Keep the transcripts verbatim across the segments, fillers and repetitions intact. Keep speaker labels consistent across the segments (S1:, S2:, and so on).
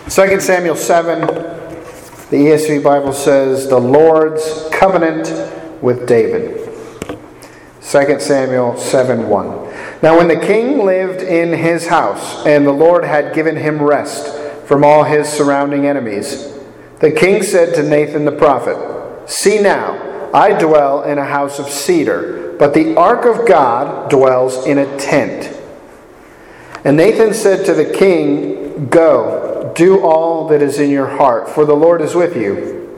S1: Second Samuel seven, the E S V Bible says, the Lord's covenant with David. Second Samuel seven one. Now when the king lived in his house, and the Lord had given him rest from all his surrounding enemies, the king said to Nathan the prophet, "See now, I dwell in a house of cedar, but the ark of God dwells in a tent." And Nathan said to the king, "Go, do all that is in your heart, for the Lord is with you."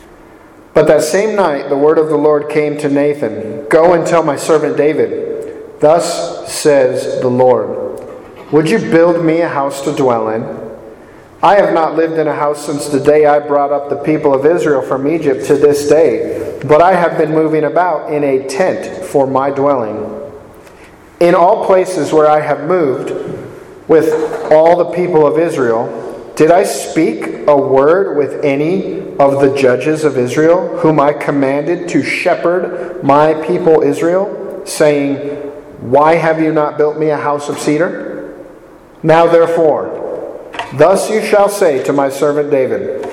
S1: But that same night the word of the Lord came to Nathan, "Go and tell my servant David, thus says the Lord, would you build me a house to dwell in? I have not lived in a house since the day I brought up the people of Israel from Egypt to this day, but I have been moving about in a tent for my dwelling. In all places where I have moved with all the people of Israel, did I speak a word with any of the judges of Israel, whom I commanded to shepherd my people Israel, saying, why have you not built me a house of cedar? Now therefore, thus you shall say to my servant David,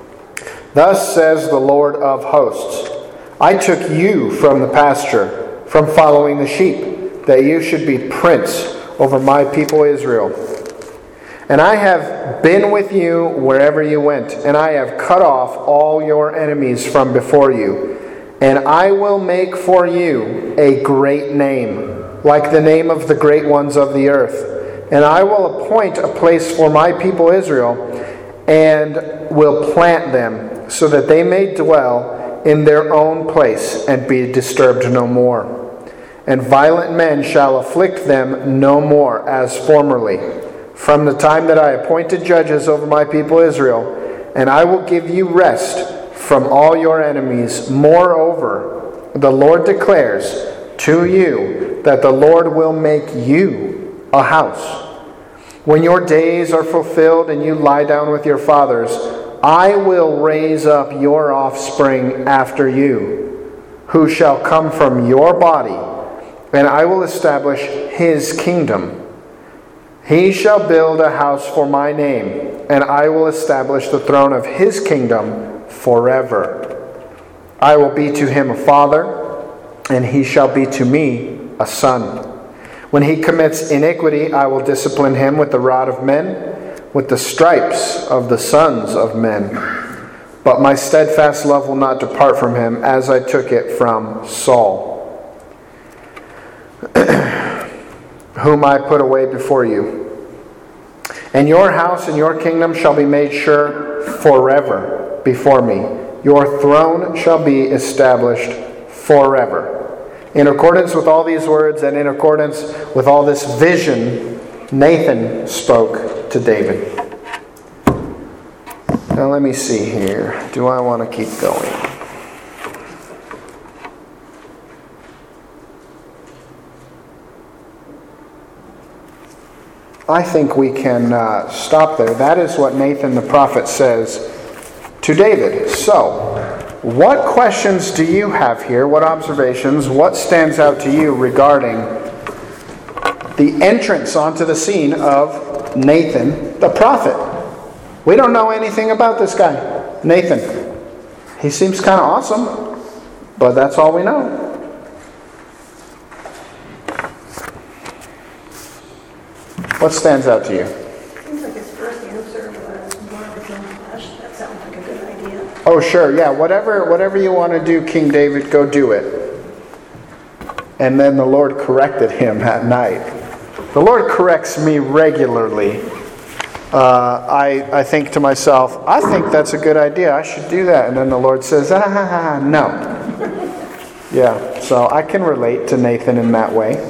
S1: thus says the Lord of hosts, I took you from the pasture, from following the sheep, that you should be prince over my people Israel. And I have been with you wherever you went, and I have cut off all your enemies from before you. And I will make for you a great name, like the name of the great ones of the earth. And I will appoint a place for my people Israel, and will plant them, so that they may dwell in their own place, and be disturbed no more. And violent men shall afflict them no more as formerly, from the time that I appointed judges over my people Israel, and I will give you rest from all your enemies. Moreover, the Lord declares to you that the Lord will make you a house. When your days are fulfilled and you lie down with your fathers, I will raise up your offspring after you, who shall come from your body, and I will establish his kingdom. He shall build a house for my name, and I will establish the throne of his kingdom forever. I will be to him a father, and he shall be to me a son. When he commits iniquity, I will discipline him with the rod of men, with the stripes of the sons of men. But my steadfast love will not depart from him, as I took it from Saul, whom I put away before you. And your house and your kingdom shall be made sure forever before me. Your throne shall be established forever. In accordance with all these words, and in accordance with all this vision, Nathan spoke to David. Now let me see here. Do I want to keep going? I think we can uh, stop there. That is what Nathan the prophet says to David. So, what questions do you have here? What observations? What stands out to you regarding the entrance onto the scene of Nathan the prophet? We don't know anything about this guy, Nathan. He seems kind of awesome, but that's all we know. What stands out to you?
S2: Seems like his first answer was more of his own flesh. That sounds like a good idea.
S1: Oh, sure, yeah. Whatever, whatever you want to do, King David, go do it. And then the Lord corrected him at night. The Lord corrects me regularly. Uh, I, I think to myself, I think that's a good idea. I should do that. And then the Lord says, ah, no. Yeah, so I can relate to Nathan in that way.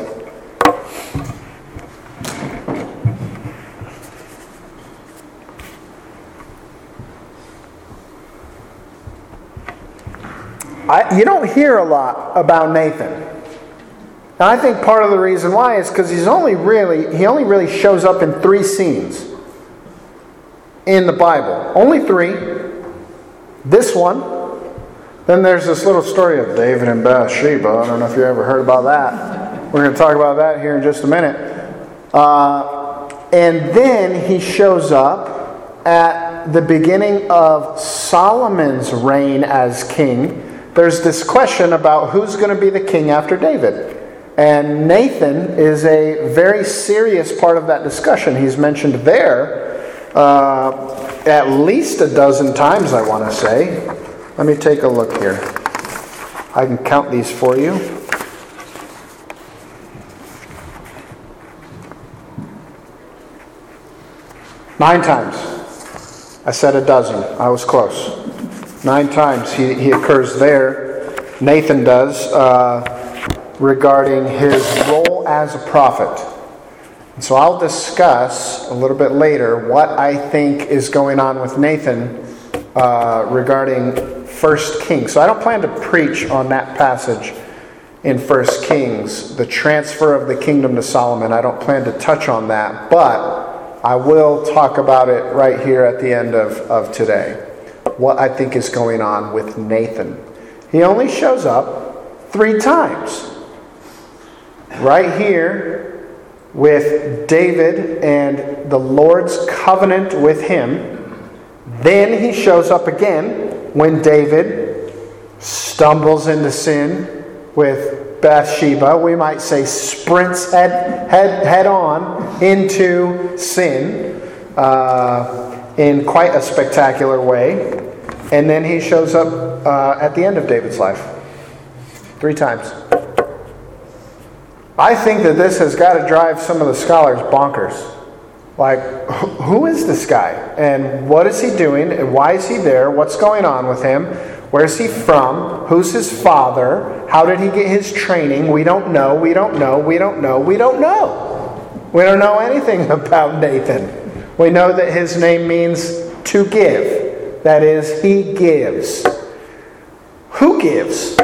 S1: I, you don't hear a lot about Nathan. And I think part of the reason why is because he's only really he only really shows up in three scenes in the Bible. Only three. This one. Then there's this little story of David and Bathsheba. I don't know if you ever heard about that. We're going to talk about that here in just a minute. Uh, and then he shows up at the beginning of Solomon's reign as king, there's this question about who's going to be the king after David. And Nathan is a very serious part of that discussion. He's mentioned there uh, at least a dozen times, I want to say. Let me take a look here. I can count these for you. Nine times. I said a dozen. I was close. Nine times he, he occurs there. Nathan does, uh, regarding his role as a prophet. And so I'll discuss a little bit later what I think is going on with Nathan uh, regarding First Kings. So I don't plan to preach on that passage in First Kings, the transfer of the kingdom to Solomon. I don't plan to touch on that, but I will talk about it right here at the end of, of today. What I think is going on with Nathan. He only shows up three times. Right here with David and the Lord's covenant with him. Then he shows up again when David stumbles into sin with Bathsheba. We might say sprints head, head, head on into sin uh, in quite a spectacular way. And then he shows up uh, at the end of David's life. Three times. I think that this has got to drive some of the scholars bonkers. Like, who is this guy? And what is he doing? And why is he there? What's going on with him? Where's he from? Who's his father? How did he get his training? We don't know. We don't know. We don't know. We don't know. We don't know anything about Nathan. We know that his name means to give. That is, he gives. Who gives?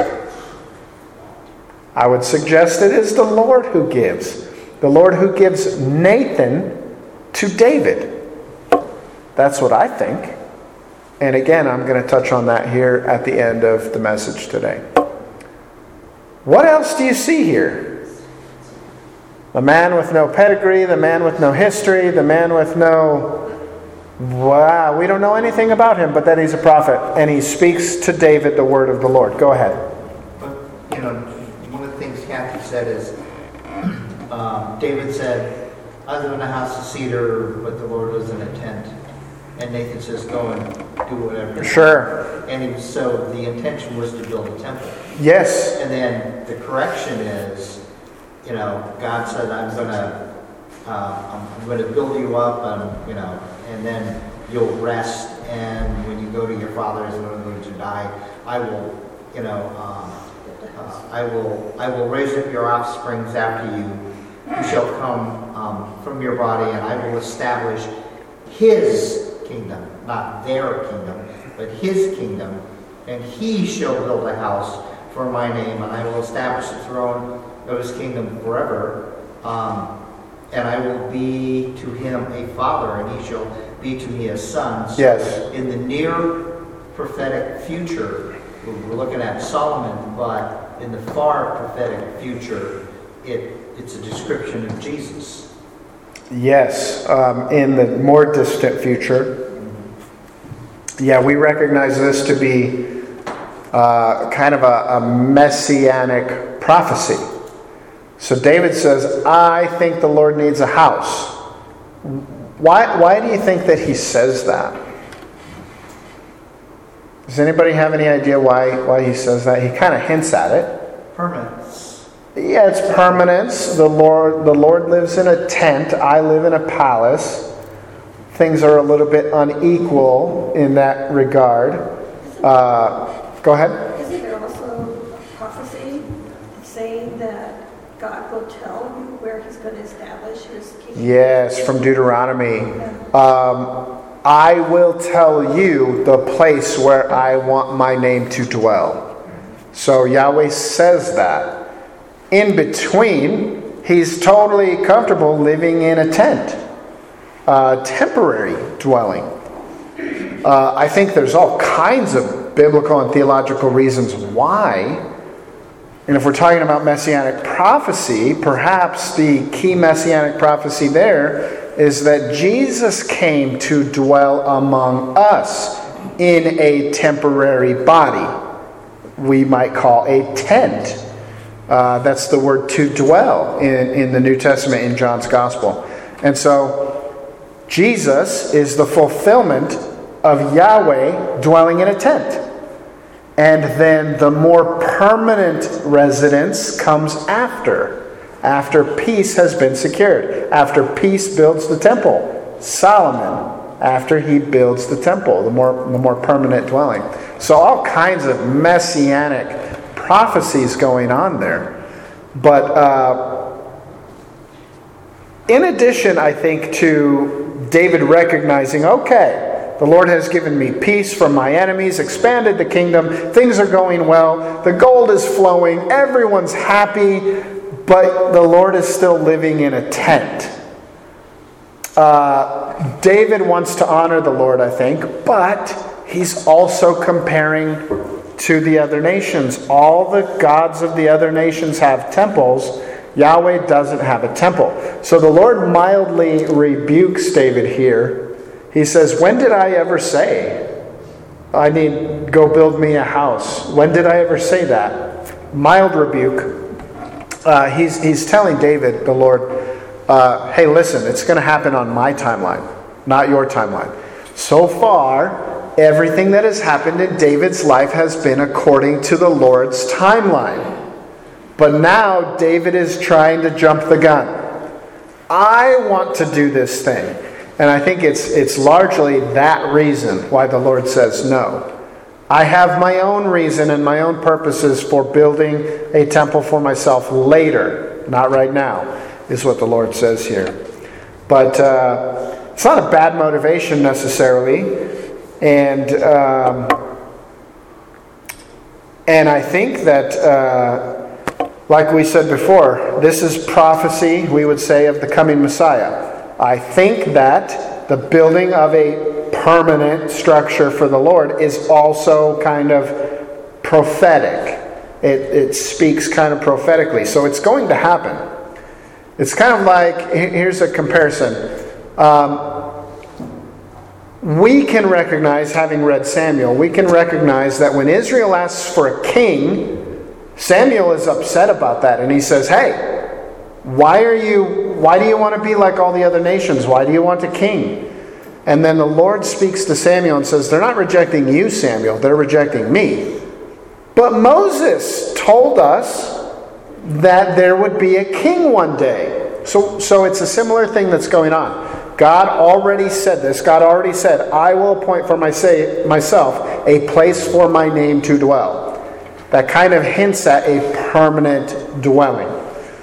S1: I would suggest it is the Lord who gives. The Lord who gives Nathan to David. That's what I think. And again, I'm going to touch on that here at the end of the message today. What else do you see here? The man with no pedigree, the man with no history, the man with no... Wow, we don't know anything about him but that he's a prophet. And he speaks to David the word of the Lord. Go ahead.
S3: But, you know, one of the things Kathy said is, um, David said, I live in a house of cedar, but the Lord lives in a tent. And Nathan says, go and do whatever.
S1: Sure.
S3: And he, so the intention was to build a temple.
S1: Yes.
S3: And then the correction is, you know, God said, I'm going to, uh, I'm going to build you up, and you know, and then you'll rest. And when you go to your fathers and when those who die, I will, you know, um, uh, I will, I will raise up your offsprings after you, who shall come um, from your body, and I will establish His kingdom, not their kingdom, but His kingdom, and He shall build a house for my name, and I will establish the throne of His kingdom forever. Um, and I will be to him a father, and he shall be to me a son. So
S1: yes.
S3: In the near prophetic future, we're looking at Solomon, but in the far prophetic future, it it's a description of Jesus.
S1: Yes, um, in the more distant future. Yeah, we recognize this to be uh, kind of a, a messianic prophecy. So David says, I think the Lord needs a house. Why, why do you think that he says that? Does anybody have any idea why, why he says that? He kind of hints at it.
S3: Permanence.
S1: Yeah, it's permanence. The Lord, the Lord lives in a tent. I live in a palace. Things are a little bit unequal in that regard. Uh, go ahead.
S2: Isn't there also a prophecy saying that God will tell you where He's going to establish His kingdom?
S1: Yes, from Deuteronomy. Um, I will tell you the place where I want my name to dwell. So Yahweh says that. In between, He's totally comfortable living in a tent. Uh, temporary dwelling. Uh, I think there's all kinds of biblical and theological reasons why. And if we're talking about messianic prophecy, perhaps the key messianic prophecy there is that Jesus came to dwell among us in a temporary body. We might call a tent. Uh, that's the word to dwell in, in the New Testament in John's Gospel. And so Jesus is the fulfillment of Yahweh dwelling in a tent. And then the more permanent residence comes after. After peace has been secured. After peace builds the temple. Solomon, after he builds the temple, the more, the more permanent dwelling. So all kinds of messianic prophecies going on there. But uh, in addition, I think, to David recognizing, okay, the Lord has given me peace from my enemies, expanded the kingdom, things are going well, the gold is flowing, everyone's happy, but the Lord is still living in a tent. Uh, David wants to honor the Lord, I think, but he's also comparing to the other nations. All the gods of the other nations have temples. Yahweh doesn't have a temple. So the Lord mildly rebukes David here. He says, when did I ever say, I need, go build me a house? When did I ever say that? Mild rebuke. Uh, he's, he's telling David, the Lord, uh, hey, listen, it's going to happen on my timeline, not your timeline. So far, everything that has happened in David's life has been according to the Lord's timeline. But now David is trying to jump the gun. I want to do this thing. And I think it's it's largely that reason why the Lord says no. I have my own reason and my own purposes for building a temple for myself later, not right now, is what the Lord says here. But uh, it's not a bad motivation necessarily. And um, and I think that, uh, like we said before, this is prophecy, we would say, of the coming Messiah. I think that the building of a permanent structure for the Lord is also kind of prophetic. It, it speaks kind of prophetically. So it's going to happen. It's kind of like, here's a comparison. Um, we can recognize, having read Samuel, we can recognize that when Israel asks for a king, Samuel is upset about that. And he says, hey, Why are you? Why do you want to be like all the other nations? Why do you want a king? And then the Lord speaks to Samuel and says, they're not rejecting you, Samuel. They're rejecting me. But Moses told us that there would be a king one day. So, so it's a similar thing that's going on. God already said this. God already said, I will appoint for my say, myself a place for my name to dwell. That kind of hints at a permanent dwelling.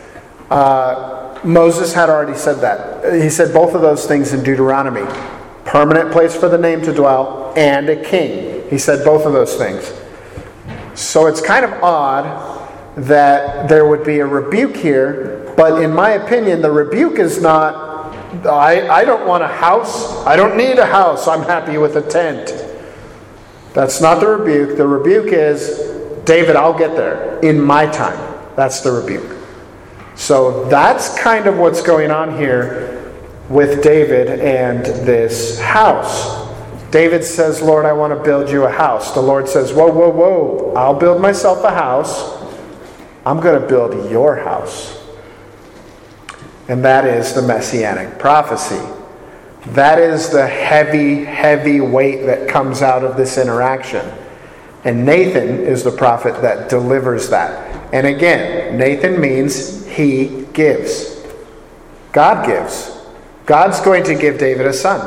S1: Uh, Moses had already said that. He said both of those things in Deuteronomy. Permanent place for the name to dwell and a king. He said both of those things. So it's kind of odd that there would be a rebuke here. But in my opinion, the rebuke is not, I, I don't want a house. I don't need a house. I'm happy with a tent. That's not the rebuke. The rebuke is, David, I'll get there in my time. That's the rebuke. So that's kind of what's going on here with David and this house. David says, Lord, I want to build you a house. The Lord says, whoa, whoa, whoa. I'll build myself a house. I'm going to build your house. And that is the messianic prophecy. That is the heavy, heavy weight that comes out of this interaction. And Nathan is the prophet that delivers that. And again, Nathan means he gives. God gives. God's going to give David a son.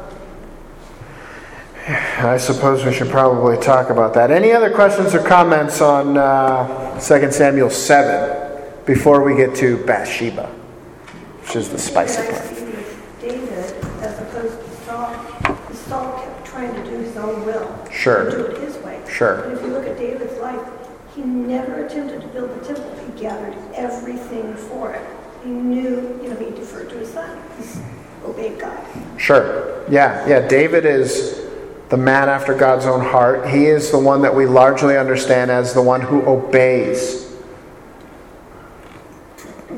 S1: I suppose we should probably talk about that. Any other questions or comments on uh, Second Samuel seven before we get to Bathsheba, which is the spicy part?
S2: David, as opposed to Saul, Saul kept trying to do his own will.
S1: Sure.
S2: Do it his way.
S1: Sure.
S2: And if you look at David's life, he never attempted to build the temple. He gathered everything for it. He knew, you know, he deferred to his son. He obeyed God.
S1: Sure. Yeah, yeah. David is the man after God's own heart. He is the one that we largely understand as the one who obeys.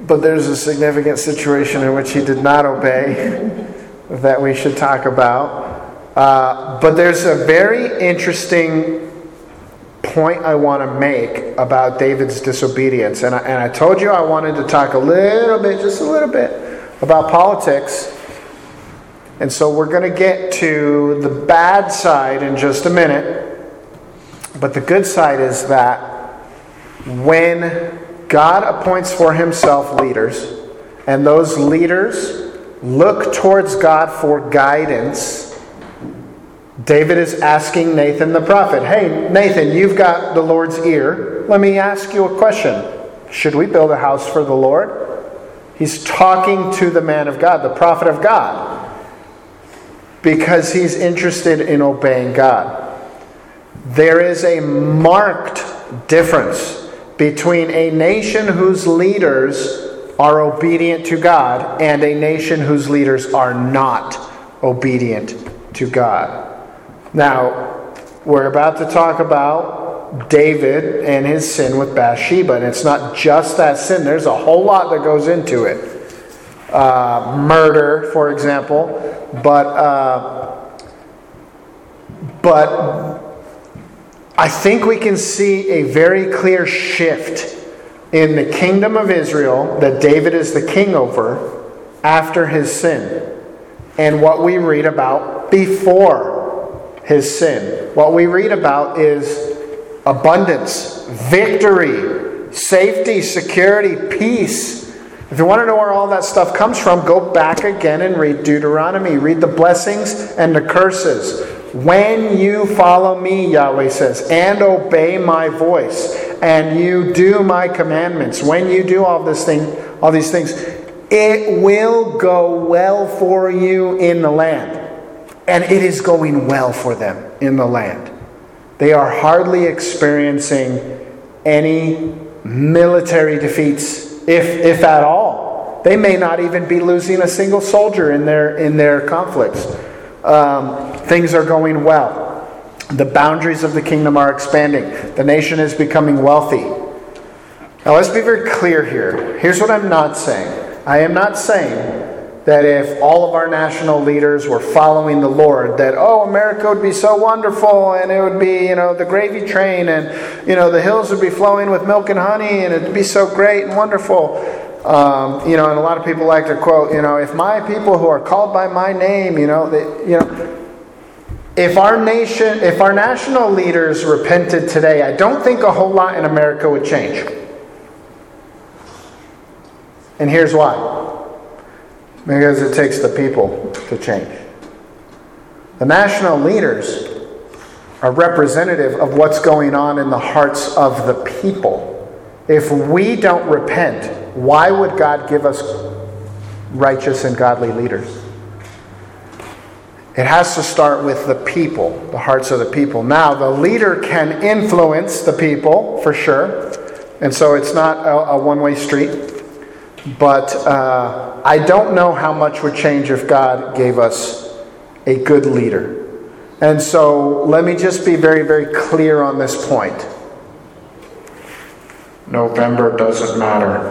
S1: but there's a significant situation in which he did not obey that we should talk about. Uh, but there's a very interesting point I want to make about David's disobedience. And I, and I told you I wanted to talk a little bit, just a little bit, about politics. And so we're going to get to the bad side in just a minute. But the good side is that when God appoints for himself leaders, and those leaders look towards God for guidance, David is asking Nathan the prophet, hey, Nathan, you've got the Lord's ear. Let me ask you a question. Should we build a house for the Lord? He's talking to the man of God, the prophet of God, because he's interested in obeying God. There is a marked difference between a nation whose leaders are obedient to God and a nation whose leaders are not obedient to God. Now, we're about to talk about David and his sin with Bathsheba. And it's not just that sin. There's a whole lot that goes into it. Uh, murder, for example. But, uh, but I think we can see a very clear shift in the kingdom of Israel that David is the king over after his sin. And what we read about before his sin. What we read about is abundance, victory, safety, security, peace. If you want to know where all that stuff comes from, go back again and read Deuteronomy. Read the blessings and the curses. When you follow me, Yahweh says, and obey my voice, and you do my commandments, when you do all this thing, all these things, it will go well for you in the land. And it is going well for them in the land. They are hardly experiencing any military defeats, if if at all. They may not even be losing a single soldier in their in their conflicts. Um, things are going well. The boundaries of the kingdom are expanding. The nation is becoming wealthy. Now let's be very clear here. Here's what I'm not saying. I am not saying that if all of our national leaders were following the Lord, that, oh, America would be so wonderful, and it would be, you know, the gravy train, and, you know, the hills would be flowing with milk and honey, and it'd be so great and wonderful. Um, you know, and a lot of people like to quote, you know, if my people who are called by my name, you know, they, you know, if our nation, if our national leaders repented today, I don't think a whole lot in America would change. And here's why. Because it takes the people to change. The national leaders are representative of what's going on in the hearts of the people. If we don't repent, why would God give us righteous and godly leaders? It has to start with the people, the hearts of the people. Now, the leader can influence the people, for sure. And so it's not a, a one-way street. But uh, I don't know how much would change if God gave us a good leader. And so let me just be very, very clear on this point. November doesn't matter.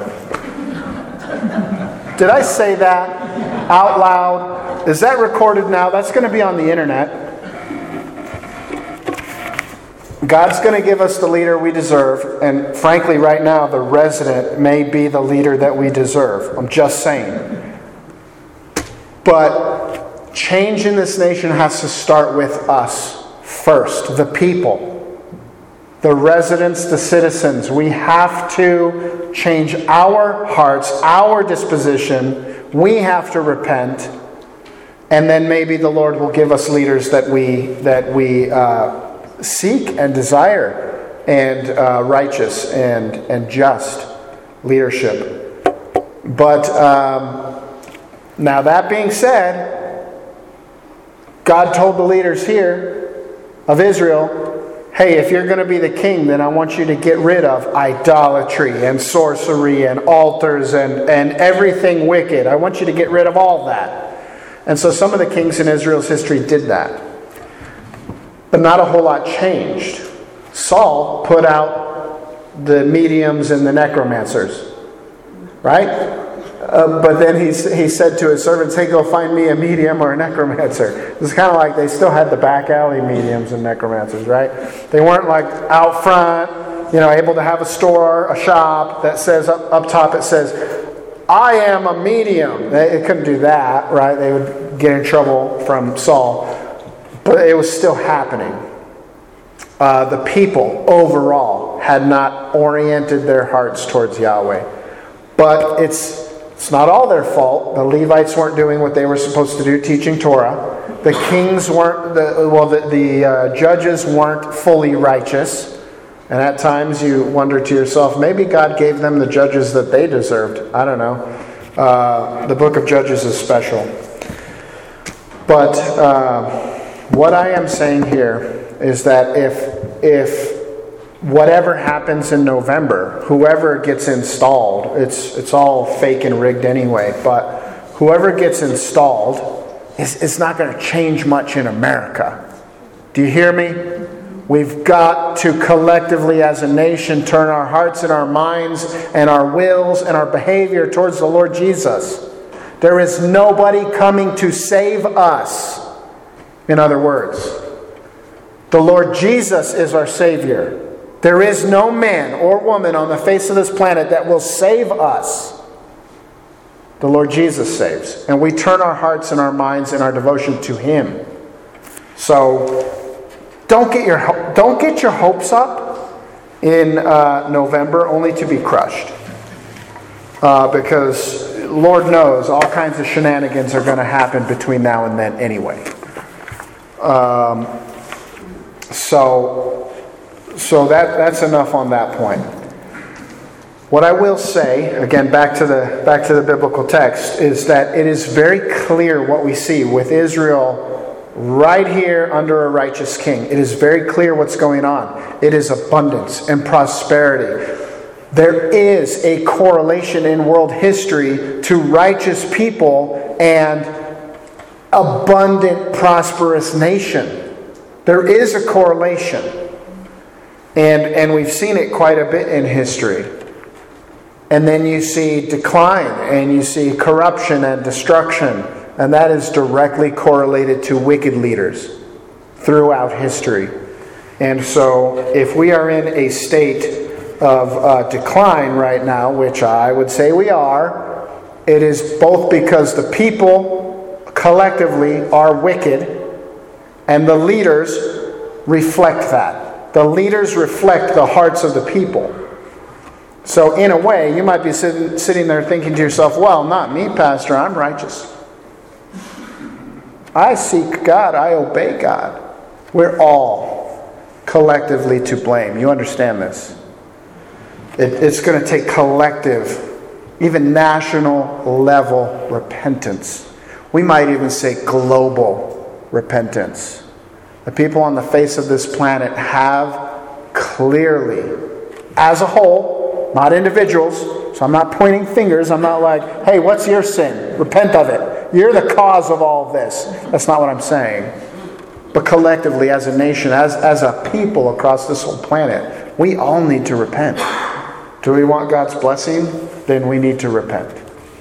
S1: Did I say that out loud? Is that recorded now? That's going to be on the internet. God's going to give us the leader we deserve. And frankly, right now, the resident may be the leader that we deserve. I'm just saying. But change in this nation has to start with us first, the people, the residents, the citizens. We have to change our hearts, our disposition. We have to repent. And then maybe the Lord will give us leaders that we that we uh, seek and desire, and uh, righteous and, and just leadership. But um, now that being said, God told the leaders here of Israel, hey, if you're going to be the king, then I want you to get rid of idolatry and sorcery and altars and, and everything wicked. I want you to get rid of all that. And so some of the kings in Israel's history did that. But not a whole lot changed. Saul put out the mediums and the necromancers. right? Uh, but then he, he said to his servants, hey, go find me a medium or a necromancer. It's kind of like they still had the back alley mediums and necromancers, right? They weren't like out front, you know, able to have a store, a shop that says up, up top, it says, I am a medium. They, they couldn't do that, right? They would get in trouble from Saul. But it was still happening. Uh, the people overall had not oriented their hearts towards Yahweh. But it's it's not all their fault. The Levites weren't doing what they were supposed to do, teaching Torah. The kings weren't, the, well, the, the uh, judges weren't fully righteous. And at times you wonder to yourself, maybe God gave them the judges that they deserved. I don't know. Uh, the book of Judges is special. But uh, what I am saying here is that if if whatever happens in November, whoever gets installed, it's it's all fake and rigged anyway, but whoever gets installed, it's, it's not going to change much in America. Do you hear me? We've got to collectively as a nation turn our hearts and our minds and our wills and our behavior towards the Lord Jesus. There is nobody coming to save us. In other words, the Lord Jesus is our Savior. There is no man or woman on the face of this planet that will save us. The Lord Jesus saves. And we turn our hearts and our minds and our devotion to Him. So don't get your don't get your hopes up in uh, November only to be crushed. Uh, because Lord knows all kinds of shenanigans are going to happen between now and then anyway. Um, so... So that that's enough on that point. What I will say, again, back to the back to the biblical text, is that it is very clear what we see with Israel right here under a righteous king. It is very clear what's going on. It is abundance and prosperity. There is a correlation in world history to righteous people and abundant, prosperous nation. There is a correlation. And and we've seen it quite a bit in history. And then you see decline, and you see corruption and destruction. And that is directly correlated to wicked leaders throughout history. And so if we are in a state of uh, decline right now, which I would say we are, it is both because the people collectively are wicked, and the leaders reflect that. The leaders reflect the hearts of the people. So in a way, you might be sitting, sitting there thinking to yourself, well, not me, Pastor, I'm righteous. I seek God, I obey God. We're all collectively to blame. You understand this? It, it's going to take collective, even national level repentance. We might even say global repentance. The people on the face of this planet have clearly, as a whole, not individuals, so I'm not pointing fingers, I'm not like, hey, what's your sin? Repent of it. You're the cause of all of this. That's not what I'm saying. But collectively, as a nation, as, as a people across this whole planet, we all need to repent. Do we want God's blessing? Then we need to repent.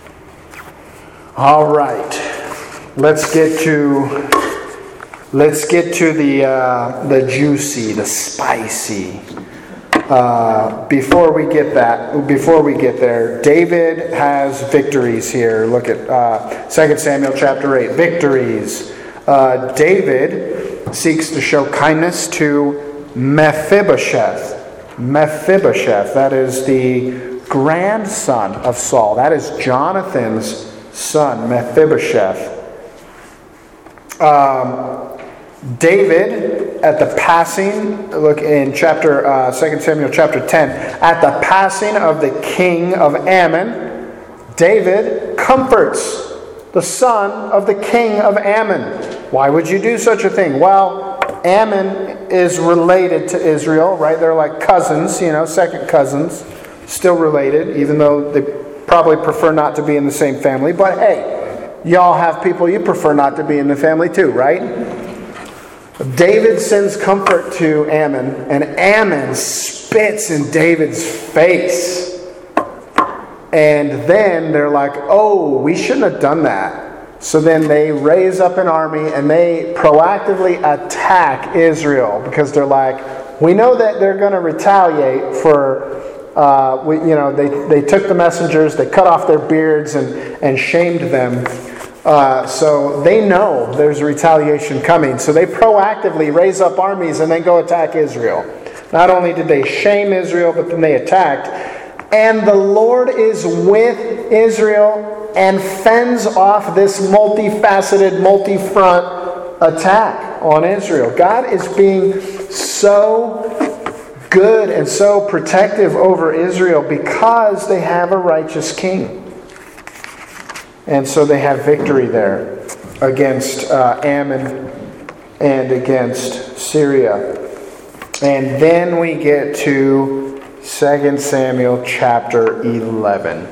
S1: All right. Let's get to... Let's get to the uh, the juicy, the spicy. Uh, before we get that, before we get there, David has victories here. Look at uh, Second Samuel chapter eight. Victories. Uh, David seeks to show kindness to Mephibosheth. Mephibosheth. That is the grandson of Saul. That is Jonathan's son, Mephibosheth. Um, David, at the passing, look in chapter uh, Second Samuel chapter ten, at the passing of the king of Ammon, David comforts the son of the king of Ammon. Why would you do such a thing? Well, Ammon is related to Israel, right? They're like cousins, you know, second cousins, still related, even though they probably prefer not to be in the same family. But hey, y'all have people you prefer not to be in the family too, right? David sends comfort to Ammon, and Ammon spits in David's face. And then they're like, oh, we shouldn't have done that. So then they raise up an army and they proactively attack Israel because they're like, we know that they're going to retaliate for, uh, we, you know, they, they took the messengers, they cut off their beards and, and shamed them. Uh, so they know there's retaliation coming. So they proactively raise up armies and then go attack Israel. Not only did they shame Israel, but then they attacked. And the Lord is with Israel and fends off this multifaceted, multi-front attack on Israel. God is being so good and so protective over Israel because they have a righteous king. And so they have victory there against uh, Ammon and against Syria. And then we get to Second Samuel chapter eleven.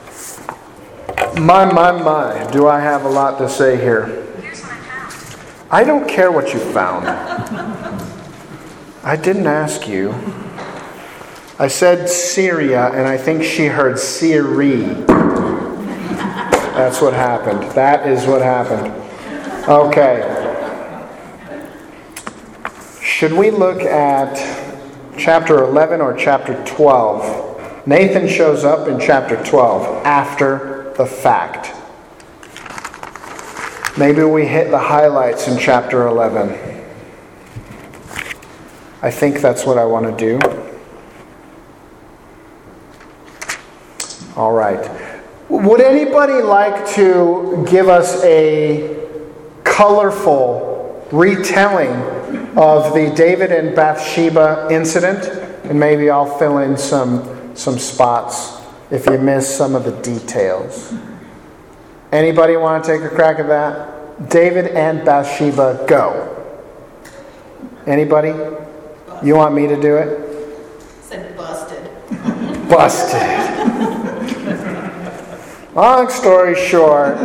S1: My, my, my, do I have a lot to say here. I don't care what you found. I didn't ask you. I said Syria, and I think she heard Syri. That's what happened. That is what happened. Okay. Should we look at chapter eleven or chapter twelve? Nathan shows up in chapter twelve after the fact. Maybe we hit the highlights in chapter eleven. I think that's what I want to do. All right. Would anybody like to give us a colorful retelling of the David and Bathsheba incident? And maybe I'll fill in some, some spots if you miss some of the details. Anybody want to take a crack at that? David and Bathsheba, go. Anybody? You want me to do it?
S4: Said busted.
S1: Busted. Long story short,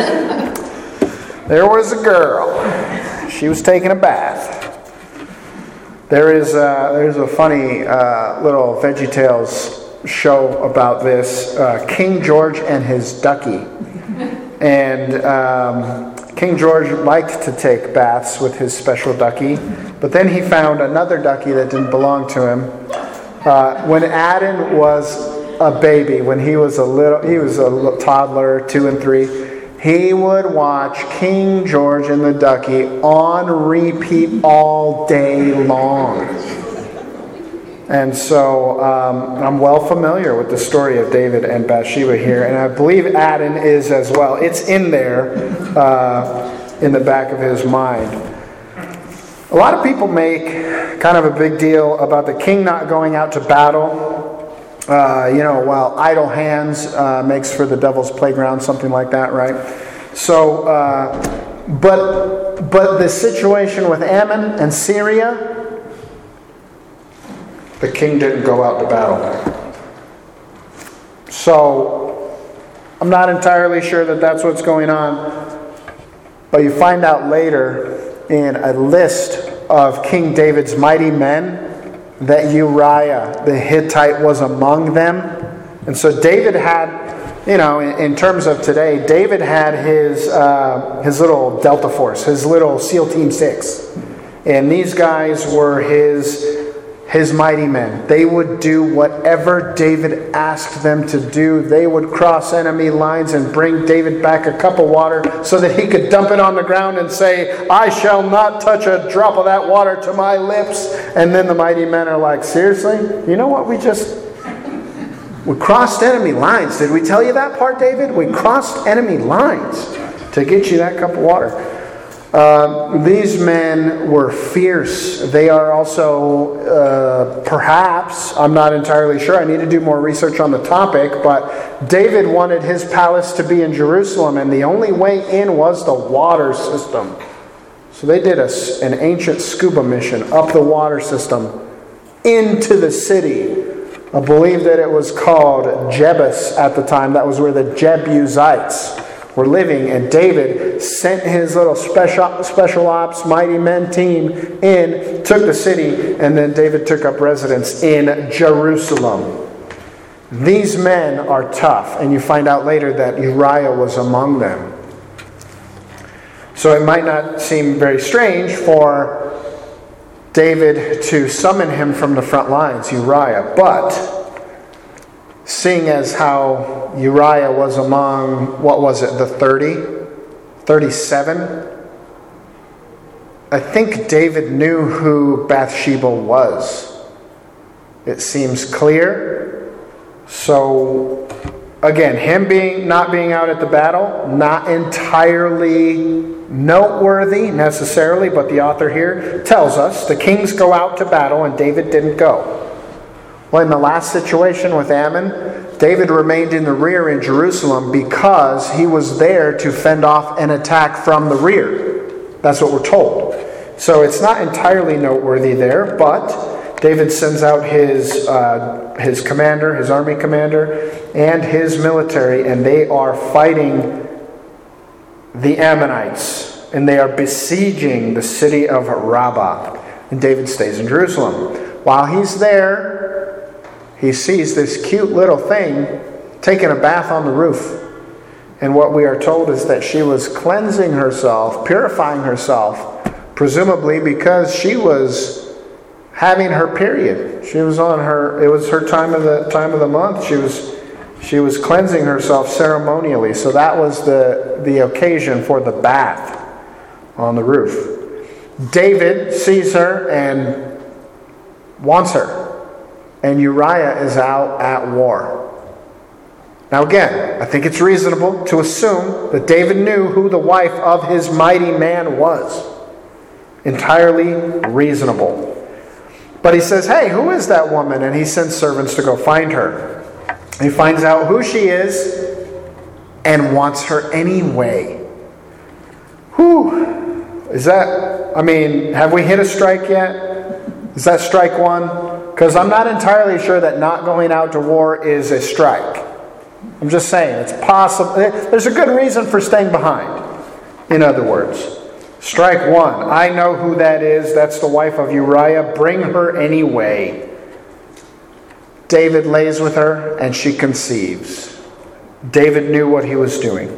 S1: there was a girl. She was taking a bath. There is a, there's a funny uh, little VeggieTales show about this. Uh, King George and his ducky. And um, King George liked to take baths with his special ducky, but then he found another ducky that didn't belong to him. Uh, when Adam was a baby, when he was a little, he was a toddler, two and three, he would watch King George and the Ducky on repeat all day long. And so um, I'm well familiar with the story of David and Bathsheba here, and I believe Adam is as well. It's in there uh, in the back of his mind. A lot of people make kind of a big deal about the king not going out to battle. Uh, you know, while idle hands uh, makes for the devil's playground, something like that, right? So, uh, but but the situation with Ammon and Syria, the king didn't go out to battle. So, I'm not entirely sure that that's what's going on. But you find out later in a list of King David's mighty men that Uriah the Hittite was among them. And so David had, you know, in, in terms of today, David had his uh, his little Delta Force, his little SEAL Team six. And these guys were his his mighty men. They would do whatever David asked them to do. They would cross enemy lines and bring David back a cup of water so that he could dump it on the ground and say, I shall not touch a drop of that water to my lips. And then the mighty men are like, seriously? You know what we just... We crossed enemy lines. Did we tell you that part, David? We crossed enemy lines to get you that cup of water. Uh, these men were fierce. They are also, uh, perhaps, I'm not entirely sure. I need to do more research on the topic. But David wanted his palace to be in Jerusalem, and the only way in was the water system. So they did a, an ancient scuba mission up the water system into the city. I believe that it was called Jebus at the time. That was where the Jebusites were living, and David sent his little special special ops mighty men team in, took the city, and then David took up residence in Jerusalem. These men are tough, and you find out later that Uriah was among them. So it might not seem very strange for David to summon him from the front lines, Uriah, but seeing as how Uriah was among, what was it, the thirty, thirty-seven, I think David knew who Bathsheba was. It seems clear. So, again, him being not being out at the battle, not entirely noteworthy necessarily, but the author here tells us the kings go out to battle and David didn't go. Well, in the last situation with Ammon, David remained in the rear in Jerusalem because he was there to fend off an attack from the rear. That's what we're told. So it's not entirely noteworthy there, but David sends out his uh, his commander, his army commander, and his military, and they are fighting the Ammonites, and they are besieging the city of Rabbah. And David stays in Jerusalem. While he's there, he sees this cute little thing taking a bath on the roof. And what we are told is that she was cleansing herself, purifying herself, presumably because she was having her period. She was on her, it was her time of the time of the month. She was she was cleansing herself ceremonially. So that was the, the occasion for the bath on the roof. David sees her and wants her. And Uriah is out at war. Now again, I think it's reasonable to assume that David knew who the wife of his mighty man was. Entirely reasonable. But he says, hey, who is that woman? And he sends servants to go find her. He finds out who she is and wants her anyway. Whew. Is that, I mean, have we hit a strike yet? Is that strike one? Because I'm not entirely sure that not going out to war is a strike. I'm just saying, it's possible. There's a good reason for staying behind, in other words. Strike one. I know who that is. That's the wife of Uriah. Bring her anyway. David lays with her and she conceives. David knew what he was doing.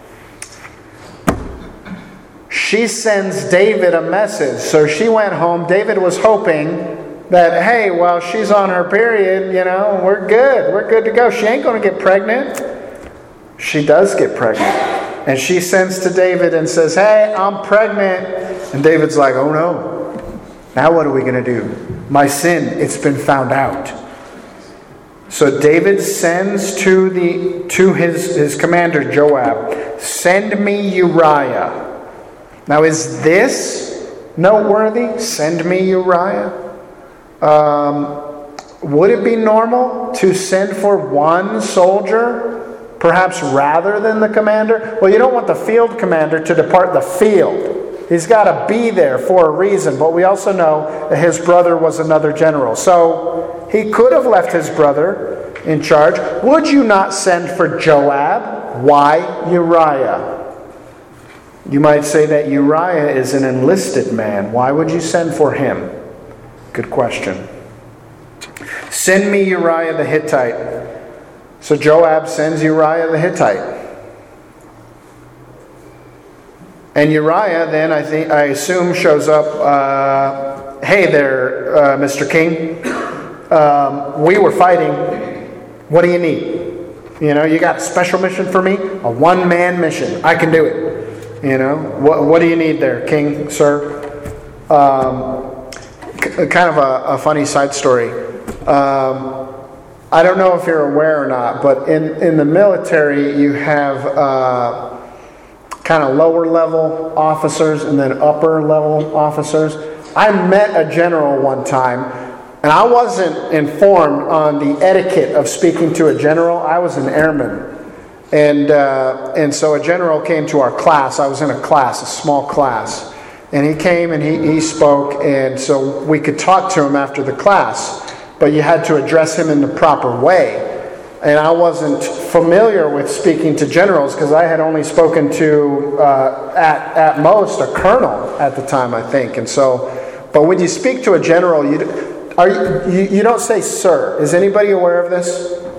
S1: She sends David a message. So she went home. David was hoping that, hey, well, she's on her period, you know, we're good. We're good to go. She ain't going to get pregnant. She does get pregnant. And she sends to David and says, hey, I'm pregnant. And David's like, oh no. Now what are we going to do? My sin, it's been found out. So David sends to the to his, his commander Joab, send me Uriah. Now is this noteworthy? Send me Uriah? Um, would it be normal to send for one soldier, perhaps rather than the commander? Well, you don't want the field commander to depart the field. He's got to be there for a reason. But we also know that his brother was another general. So he could have left his brother in charge. Would you not send for Joab? Why Uriah? You might say that Uriah is an enlisted man. Why would you send for him? Good question. Send me Uriah the Hittite. So Joab sends Uriah the Hittite. And Uriah then, I think, I assume, shows up. Uh, hey there, uh, Mister King. Um, we were fighting. What do you need? You know, you got a special mission for me? A one-man mission. I can do it. You know, what, what do you need there, King, sir? Um... Kind of a, a funny side story. Um, I don't know if you're aware or not, but in, in the military you have uh, kind of lower level officers and then upper level officers. I met a general one time, and I wasn't informed on the etiquette of speaking to a general. I was an airman. And, uh, and so a general came to our class. I was in a class, a small class. And he came and he, he spoke, and so we could talk to him after the class, but you had to address him in the proper way. And I wasn't familiar with speaking to generals because I had only spoken to, uh, at, at most, a colonel at the time, I think. And so, but when you speak to a general, you, are, you, you don't say sir. Is anybody aware of this?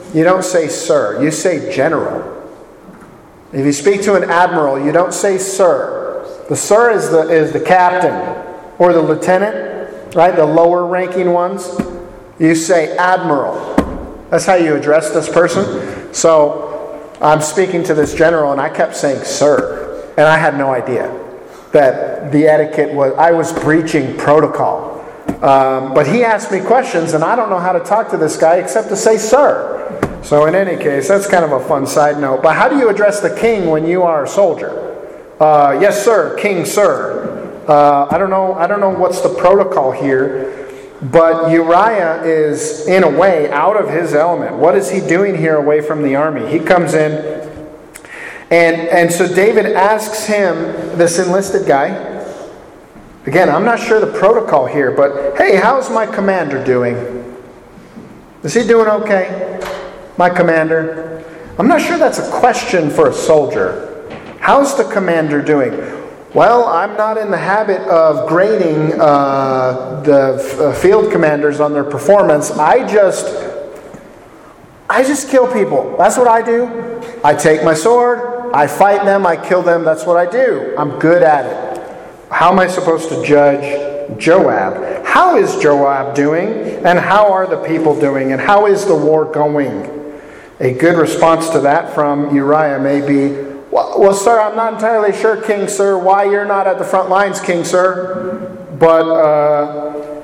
S1: you don't say sir. You say general. If you speak to an admiral, you don't say sir. The sir is the is the captain or the lieutenant, right? The lower ranking ones. You say admiral. That's how you address this person. So I'm speaking to this general and I kept saying sir. And I had no idea that the etiquette was, I was breaching protocol. Um, but he asked me questions and I don't know how to talk to this guy except to say sir. So in any case, that's kind of a fun side note. But how do you address the king when you are a soldier? Uh, yes, sir, king, sir. Uh, I don't know. I don't know what's the protocol here. But Uriah is, in a way, out of his element. What is he doing here away from the army? He comes in, and and so David asks him, this enlisted guy. Again, I'm not sure the protocol here, but hey, how's my commander doing? Is he doing okay? My commander? I'm not sure that's a question for a soldier. How's the commander doing? Well, I'm not in the habit of grading uh, the f- uh, field commanders on their performance. I just, I just kill people. That's what I do. I take my sword, I fight them, I kill them. That's what I do. I'm good at it. How am I supposed to judge Joab? How is Joab doing? And how are the people doing? And how is the war going? A good response to that from Uriah may be, well, well, sir, I'm not entirely sure, King, sir, why you're not at the front lines, King, sir. But, uh,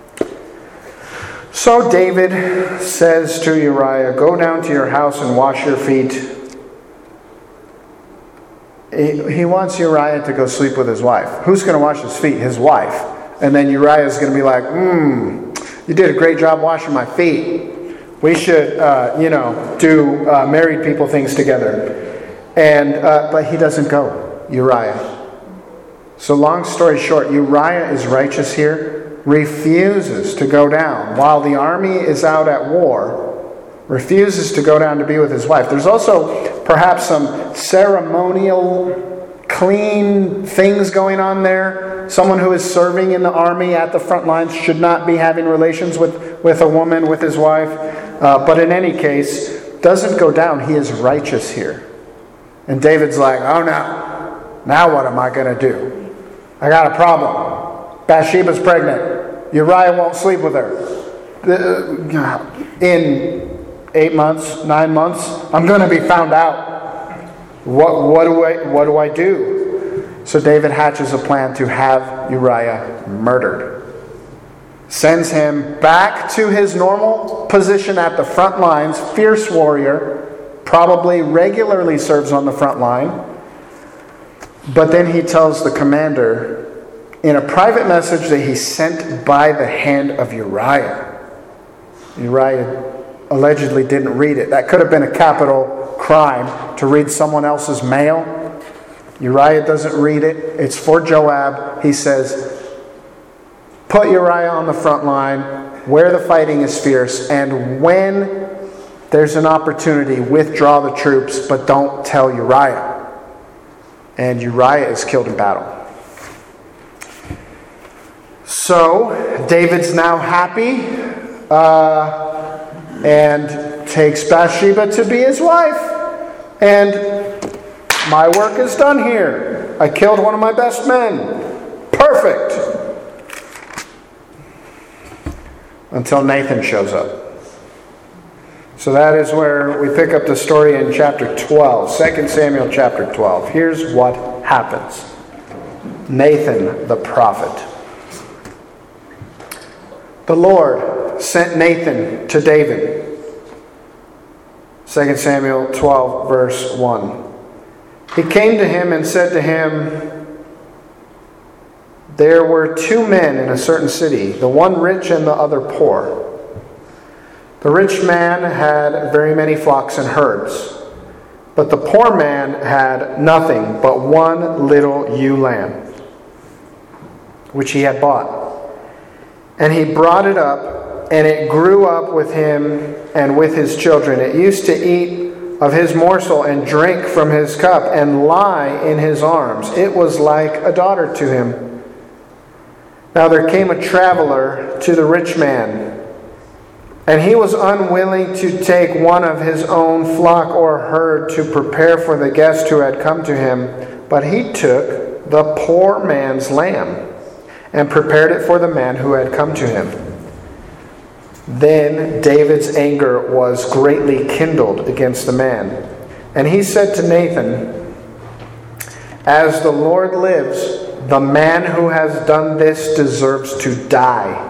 S1: so David says to Uriah, go down to your house and wash your feet. He, he wants Uriah to go sleep with his wife. Who's going to wash his feet? His wife. And then Uriah is going to be like, hmm, you did a great job washing my feet. We should, uh, you know, do uh, married people things together. And uh, but he doesn't go, Uriah. So long story short, Uriah is righteous here, refuses to go down. While the army is out at war, refuses to go down to be with his wife. There's also perhaps some ceremonial, clean things going on there. Someone who is serving in the army at the front lines should not be having relations with, with a woman, with his wife. Uh, but in any case, doesn't go down. He is righteous here. And David's like, oh no, now what am I going to do? I got a problem. Bathsheba's pregnant. Uriah won't sleep with her. In eight months, nine months, I'm going to be found out. What, what, do I, what do I do? So David hatches a plan to have Uriah murdered. Sends him back to his normal position at the front lines, fierce warrior, probably regularly serves on the front line. But then he tells the commander in a private message that he sent by the hand of Uriah. Uriah allegedly didn't read it. That could have been a capital crime to read someone else's mail. Uriah doesn't read it. It's for Joab. He says, put Uriah on the front line where the fighting is fierce, and when there's an opportunity, withdraw the troops, but don't tell Uriah. And Uriah is killed in battle. So, David's now happy uh, and takes Bathsheba to be his wife. And my work is done here. I killed one of my best men. Perfect. Until Nathan shows up. So that is where we pick up the story in chapter twelve. Second Samuel chapter twelve. Here's what happens. Nathan the prophet. The Lord sent Nathan to David. Second Samuel twelve verse one. He came to him and said to him, there were two men in a certain city, the one rich and the other poor. The rich man had very many flocks and herds, but the poor man had nothing but one little ewe lamb, which he had bought. And he brought it up, and it grew up with him and with his children. It used to eat of his morsel and drink from his cup and lie in his arms. It was like a daughter to him. Now there came a traveler to the rich man, And he was unwilling to take one of his own flock or herd to prepare for the guest who had come to him, but he took the poor man's lamb and prepared it for the man who had come to him. Then David's anger was greatly kindled against the man. And he said to Nathan, "As the Lord lives, the man who has done this deserves to die.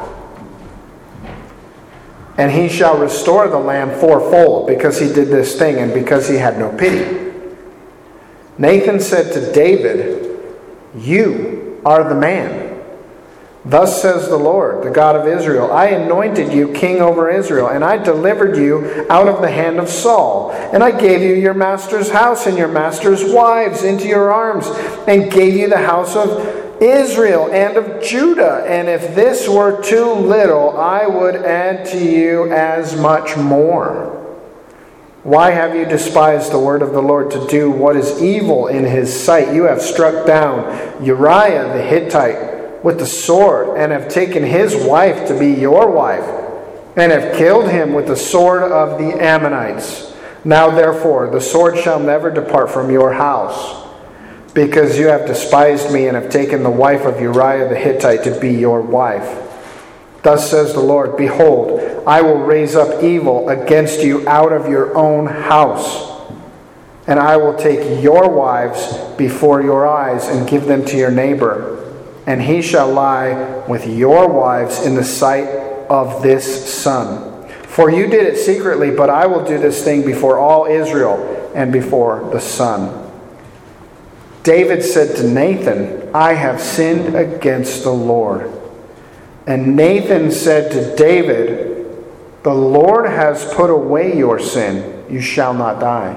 S1: And he shall restore the lamb fourfold, because he did this thing and because he had no pity." Nathan said to David, "You are the man. Thus says the Lord, the God of Israel, I anointed you king over Israel, and I delivered you out of the hand of Saul. And I gave you your master's house and your master's wives into your arms, and gave you the house of Israel and of Judah. And if this were too little, I would add to you as much more. Why have you despised the word of the Lord to do what is evil in his sight? You have struck down Uriah the Hittite with the sword, and have taken his wife to be your wife, and have killed him with the sword of the Ammonites. Now therefore, the sword shall never depart from your house, because you have despised me and have taken the wife of Uriah the Hittite to be your wife. Thus says the Lord, behold, I will raise up evil against you out of your own house, and I will take your wives before your eyes and give them to your neighbor, and he shall lie with your wives in the sight of this sun. For you did it secretly, but I will do this thing before all Israel and before the sun." David said to Nathan, "I have sinned against the Lord." And Nathan said to David, "The Lord has put away your sin. You shall not die.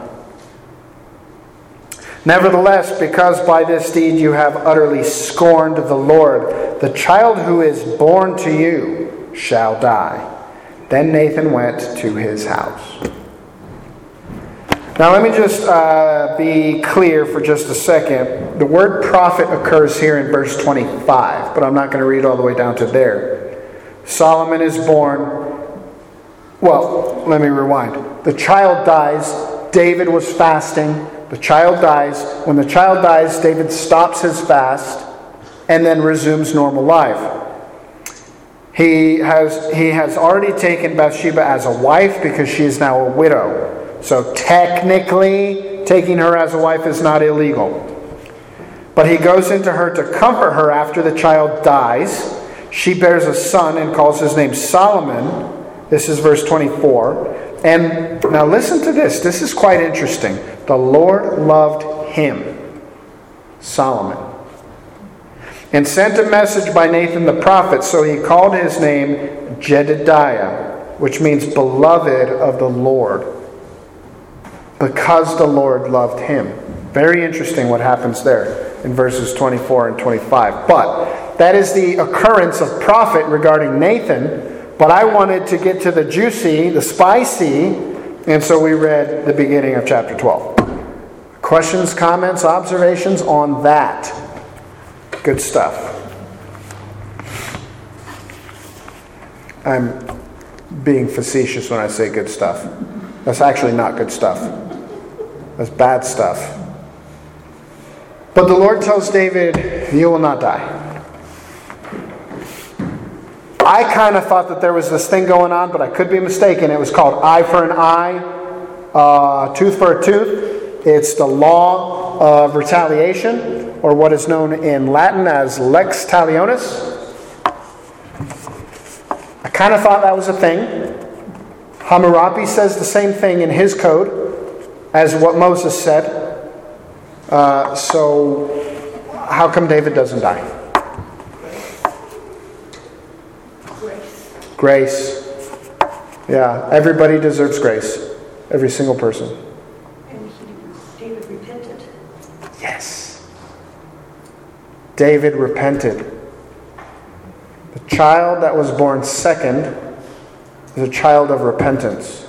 S1: Nevertheless, because by this deed you have utterly scorned the Lord, the child who is born to you shall die." Then Nathan went to his house. Now let me just uh, be clear for just a second. The word prophet occurs here in verse twenty-five, but I'm not going to read all the way down to there. Solomon is born. Well, let me rewind. The child dies. David was fasting. The child dies. When the child dies, David stops his fast and then resumes normal life. He has, he has already taken Bathsheba as a wife because she is now a widow. So technically, taking her as a wife is not illegal. But he goes into her to comfort her after the child dies. She bears a son and calls his name Solomon. This is verse twenty-four. And now listen to this. This is quite interesting. The Lord loved him, Solomon, and sent a message by Nathan the prophet. So he called his name Jedediah, which means beloved of the Lord, because the Lord loved him. Very interesting what happens there in verses twenty-four and twenty-five. But that is the occurrence of prophet regarding Nathan. But I wanted to get to the juicy, the spicy, and so we read the beginning of chapter twelve. Questions, comments, observations on that? Good stuff. I'm being facetious when I say good stuff. That's actually not good stuff. That's bad stuff. But the Lord tells David, "You will not die." I kind of thought that there was this thing going on, but I could be mistaken. It was called eye for an eye, uh, tooth for a tooth. It's the law of retaliation, or what is known in Latin as lex talionis. I kind of thought that was a thing. Hammurabi says the same thing in his code as what Moses said. Uh, so how come David doesn't die? Grace. Yeah, everybody deserves grace. Every single person.
S2: And he, David repented.
S1: Yes. David repented. The child that was born second is a child of repentance.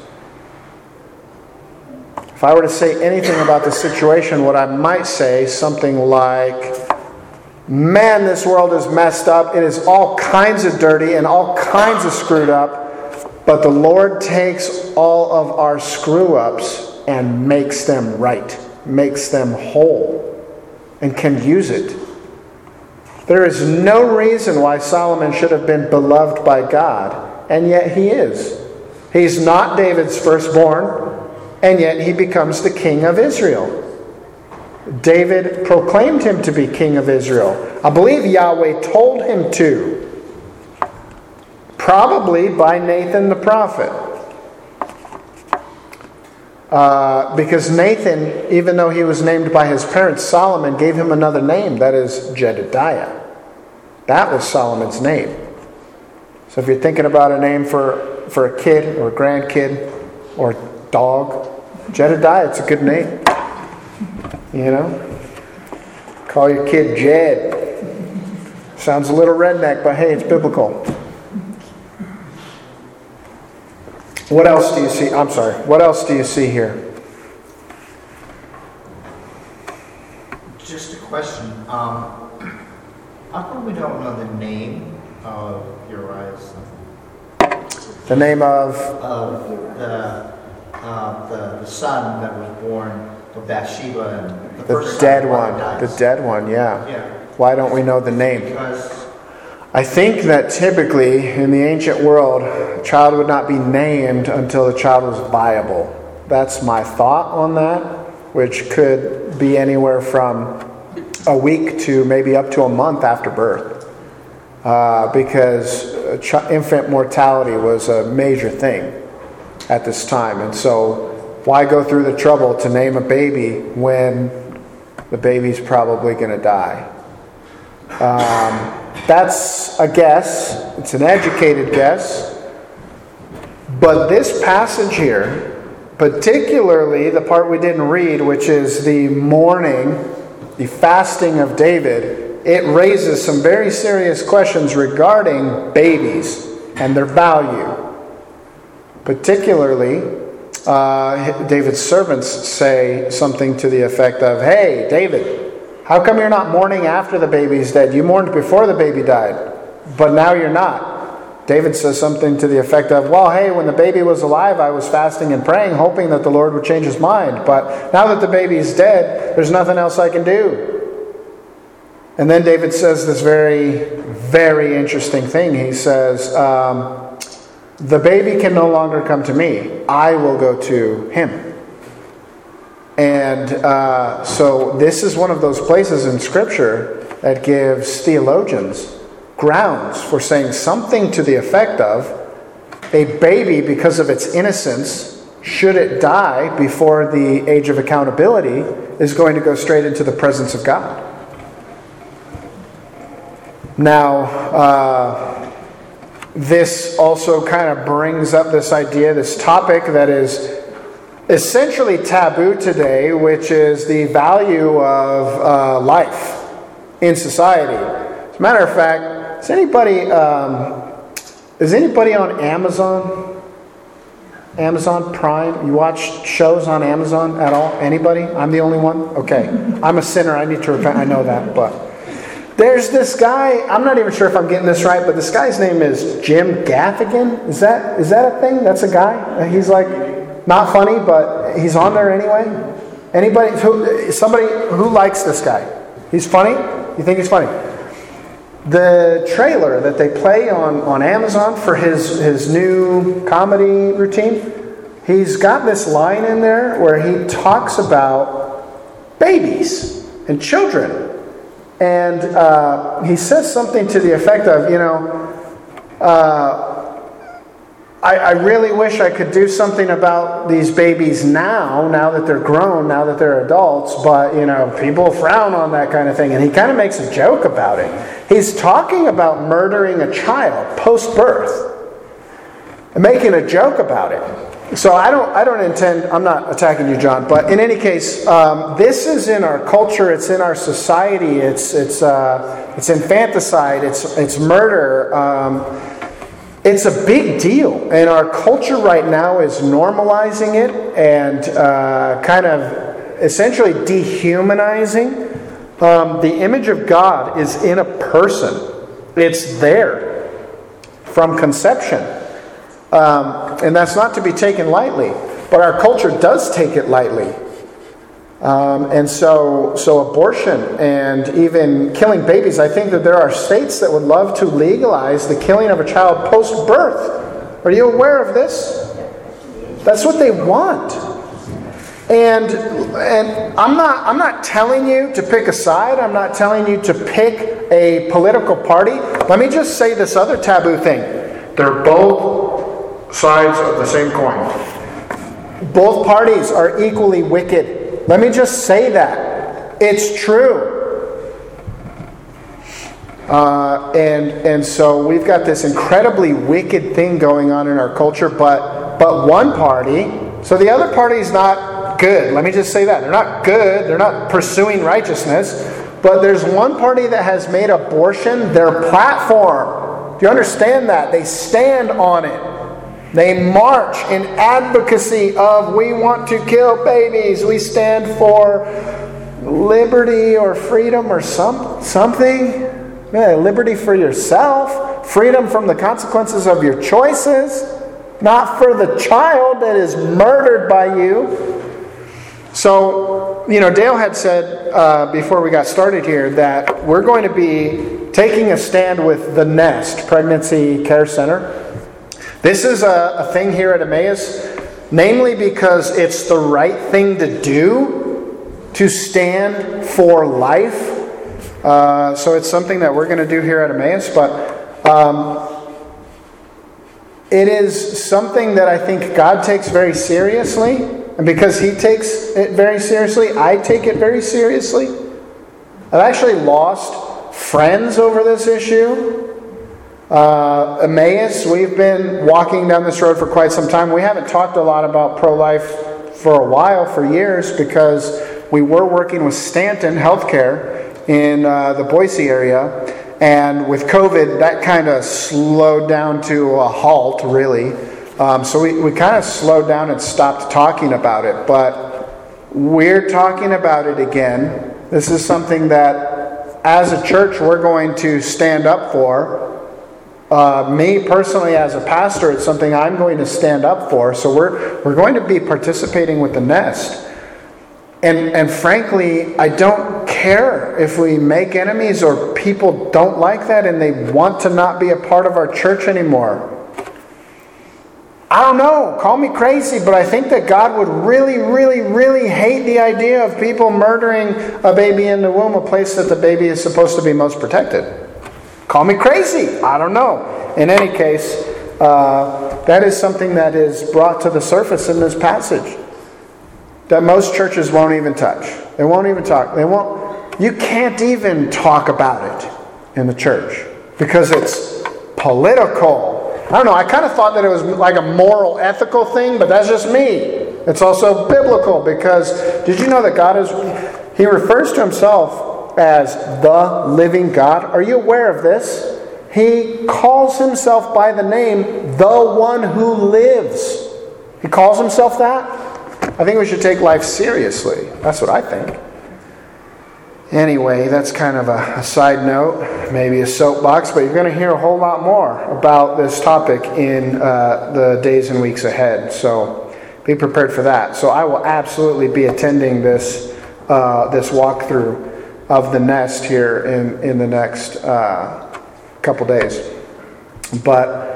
S1: If I were to say anything about the situation, what I might say is something like, man, this world is messed up. It is all kinds of dirty and all kinds of screwed up. But the Lord takes all of our screw-ups and makes them right, makes them whole, and can use it. There is no reason why Solomon should have been beloved by God, and yet he is. He's not David's firstborn, and yet he becomes the king of Israel. David proclaimed him to be king of Israel. I believe Yahweh told him to. Probably by Nathan the prophet. Uh, because Nathan, even though he was named by his parents Solomon, gave him another name. That is Jedediah. That was Solomon's name. So if you're thinking about a name for, for a kid or a grandkid or dog, Jedediah, it's a good name. You know? Call your kid Jed. Sounds a little redneck, but hey, it's biblical. What else do you see? I'm sorry. What else do you see here?
S3: Just a question. Um, how come we don't know the name of Uriah's son?
S1: The name of?
S3: Of the, uh, the, the son that was born of Bathsheba and the,
S1: The
S3: first
S1: dead
S3: son
S1: one.
S3: dies.
S1: The dead one, yeah.
S3: Yeah.
S1: Why don't we know the name?
S3: Because
S1: I think that typically in the ancient world, a child would not be named until the child was viable. That's my thought on that, which could be anywhere from a week to maybe up to a month after birth. Uh, because ch- infant mortality was a major thing at this time. And so why go through the trouble to name a baby when the baby's probably going to die? Um, that's a guess. It's an educated guess. But this passage here, particularly the part we didn't read, which is the mourning, the fasting of David, it raises some very serious questions regarding babies and their value. Particularly, uh, David's servants say something to the effect of, "Hey, David, how come you're not mourning after the baby's dead? You mourned before the baby died, but now you're not." David says something to the effect of, "Well, hey, when the baby was alive, I was fasting and praying, hoping that the Lord would change his mind. But now that the baby's dead, there's nothing else I can do." And then David says this very, very interesting thing. He says, um, "The baby can no longer come to me. I will go to him." And uh, so this is one of those places in Scripture that gives theologians grounds for saying something to the effect of, a baby, because of its innocence, should it die before the age of accountability, is going to go straight into the presence of God. Now, uh, this also kind of brings up this idea, this topic that is essentially taboo today, which is the value of uh, life in society. As a matter of fact, is anybody um, is anybody on Amazon? Amazon Prime? You watch shows on Amazon at all? Anybody? I'm the only one? Okay. I'm a sinner. I need to repent. I know that. But there's this guy, I'm not even sure if I'm getting this right, but this guy's name is Jim Gaffigan. Is that is that a thing? That's a guy? He's like, not funny, but he's on there anyway. Anybody, who, somebody who likes this guy? He's funny? You think he's funny? The trailer that they play on, on Amazon for his, his new comedy routine, he's got this line in there where he talks about babies and children. And uh, he says something to the effect of, you know, uh, I, I really wish I could do something about these babies now, now that they're grown, now that they're adults, but, you know, people frown on that kind of thing. And he kind of makes a joke about it. He's talking about murdering a child post-birth and making a joke about it. So I don't I don't intend, I'm not attacking you, John, but in any case, um, this is in our culture, it's in our society, it's it's uh, it's infanticide, it's it's murder. Um, it's a big deal, and our culture right now is normalizing it and uh, kind of essentially dehumanizing. Um, the image of God is in a person. It's there from conception. Um, and that's not to be taken lightly. But our culture does take it lightly. Um, and so, so abortion and even killing babies, I think that there are states that would love to legalize the killing of a child post-birth. Are you aware of this? That's what they want. And and I'm not I'm not telling you to pick a side. I'm not telling you to pick a political party. Let me just say this other taboo thing. They're both sides of the same coin. Both parties are equally wicked. Let me just say that. It's true. Uh, and and so we've got this incredibly wicked thing going on in our culture, but but one party, so the other party is not good. Let me just say that. They're not good. They're not pursuing righteousness. But there's one party that has made abortion their platform. Do you understand that? They stand on it. They march in advocacy of, we want to kill babies. We stand for liberty or freedom or some something. Yeah, liberty for yourself. Freedom from the consequences of your choices. Not for the child that is murdered by you. So, you know, Dale had said uh, before we got started here that we're going to be taking a stand with the Nest Pregnancy Care Center. This is a, a thing here at Emmaus, namely because it's the right thing to do, to stand for life. Uh, so it's something that we're going to do here at Emmaus, but um, it is something that I think God takes very seriously. And because He takes it very seriously, I take it very seriously. I've actually lost friends over this issue. Uh, Emmaus, we've been walking down this road for quite some time. We haven't talked a lot about pro-life for a while, for years, because we were working with Stanton Healthcare in uh, the Boise area. And with COVID, that kind of slowed down to a halt, really. Um, so we, we kind of slowed down and stopped talking about it. But we're talking about it again. This is something that, as a church, we're going to stand up for. Uh, me personally, as a pastor, it's something I'm going to stand up for. So we're we're going to be participating with the Nest. And and frankly, I don't care if we make enemies or people don't like that and they want to not be a part of our church anymore. I don't know, call me crazy, but I think that God would really, really, really hate the idea of people murdering a baby in the womb, a place that the baby is supposed to be most protected. Call me crazy. I don't know. In any case, uh, that is something that is brought to the surface in this passage that most churches won't even touch. They won't even talk. They won't. You can't even talk about it in the church because it's political. I don't know. I kind of thought that it was like a moral, ethical thing, but that's just me. It's also biblical because did you know that God is? He refers to Himself as the living God. Are you aware of this? He calls Himself by the name, the one who lives. He calls Himself that? I think we should take life seriously. That's what I think. Anyway, that's kind of a, a side note, maybe a soapbox, but you're going to hear a whole lot more about this topic in uh, the days and weeks ahead. So be prepared for that. So I will absolutely be attending this uh, this walkthrough of the Nest here in, in the next uh, couple days. But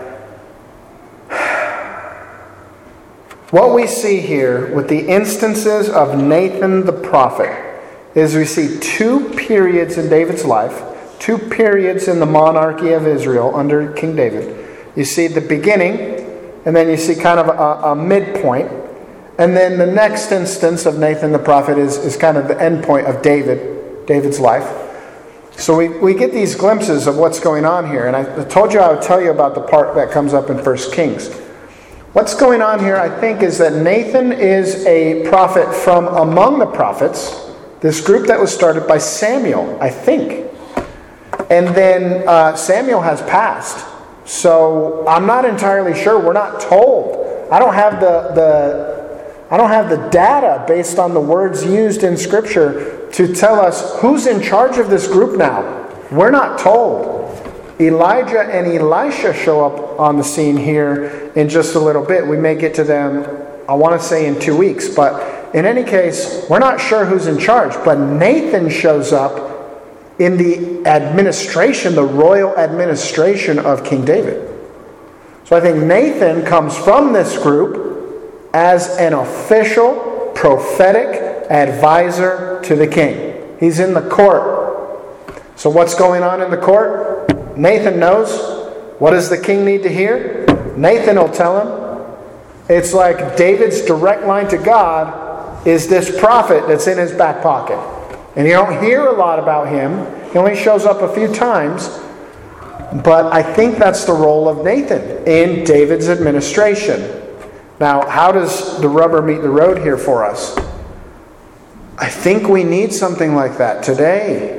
S1: what we see here with the instances of Nathan the prophet is we see two periods in David's life, two periods in the monarchy of Israel under King David. You see the beginning, and then you see kind of a, a midpoint. And then the next instance of Nathan the prophet is, is kind of the end point of David. David's life. So we, we get these glimpses of what's going on here. And I told you I would tell you about the part that comes up in First Kings. What's going on here, I think, is that Nathan is a prophet from among the prophets. This group that was started by Samuel, I think. And then uh, Samuel has passed. So I'm not entirely sure. We're not told. I don't have the, the I don't have the data based on the words used in Scripture to tell us who's in charge of this group now. We're not told. Elijah and Elisha show up on the scene here in just a little bit. We may get to them, I want to say, in two weeks. But in any case, we're not sure who's in charge. But Nathan shows up in the administration, the royal administration of King David. So I think Nathan comes from this group as an official, prophetic advisor to the king. He's in the court. So what's going on in the court? Nathan knows. What does the king need to hear? Nathan will tell him. It's like David's direct line to God is this prophet that's in his back pocket. And you don't hear a lot about him. He only shows up a few times. But I think that's the role of Nathan in David's administration. Now, how does the rubber meet the road here for us? I think we need something like that today.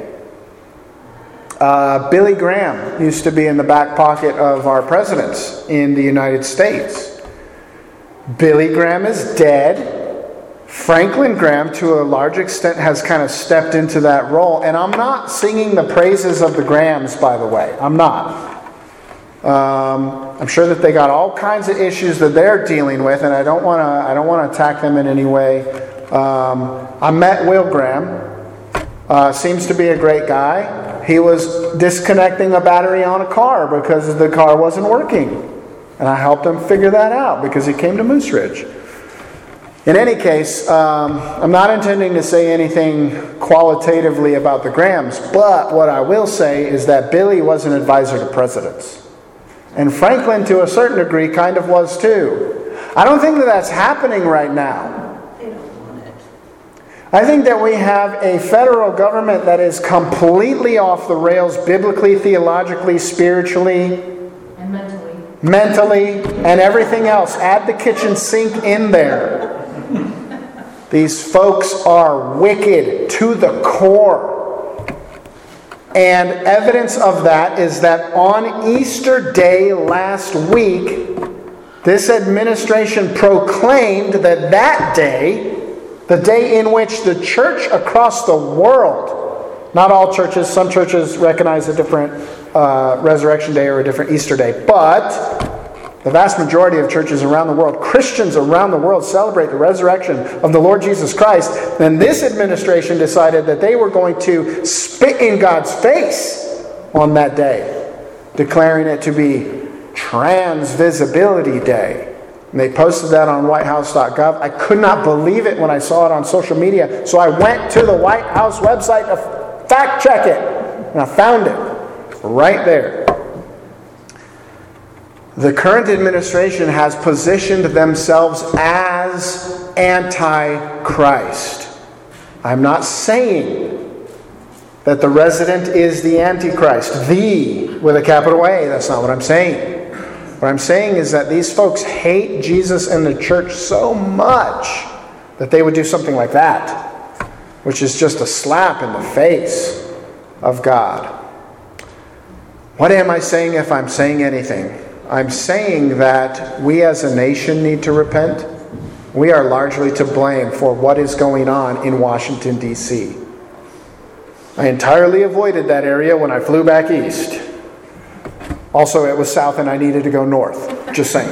S1: Uh, Billy Graham used to be in the back pocket of our presidents in the United States. Billy Graham is dead. Franklin Graham, to a large extent, has kind of stepped into that role. And I'm not singing the praises of the Grahams, by the way. I'm not. Um, I'm sure that they got all kinds of issues that they're dealing with, and I don't want to. I don't want to attack them in any way. Um, I met Will Graham. Uh, seems to be a great guy. He was disconnecting a battery on a car because the car wasn't working, and I helped him figure that out because he came to Moose Ridge. In any case, um, I'm not intending to say anything qualitatively about the Grahams, but what I will say is that Billy was an advisor to presidents. And Franklin, to a certain degree, kind of was too. I don't think that that's happening right now.
S2: They don't want it.
S1: I think that we have a federal government that is completely off the rails biblically, theologically, spiritually,
S4: and mentally.
S1: Mentally, and everything else. Add the kitchen sink in there. These folks are wicked to the core. And evidence of that is that on Easter Day last week, this administration proclaimed that that day, the day in which the church across the world, not all churches, some churches recognize a different uh, resurrection day or a different Easter day, but the vast majority of churches around the world, Christians around the world, celebrate the resurrection of the Lord Jesus Christ. And this administration decided that they were going to spit in God's face on that day, declaring it to be Trans Visibility Day. And they posted that on white house dot gov. I could not believe it when I saw it on social media, so I went to the White House website to fact check it. And I found it right there. The current administration has positioned themselves as anti-Christ. I'm not saying that the resident is the Antichrist. The, with a capital A. That's not what I'm saying. What I'm saying is that these folks hate Jesus and the church so much that they would do something like that, which is just a slap in the face of God. What am I saying if I'm saying anything? I'm saying that we as a nation need to repent. We are largely to blame for what is going on in Washington, D C I entirely avoided that area when I flew back east. Also, it was south and I needed to go north. Just saying.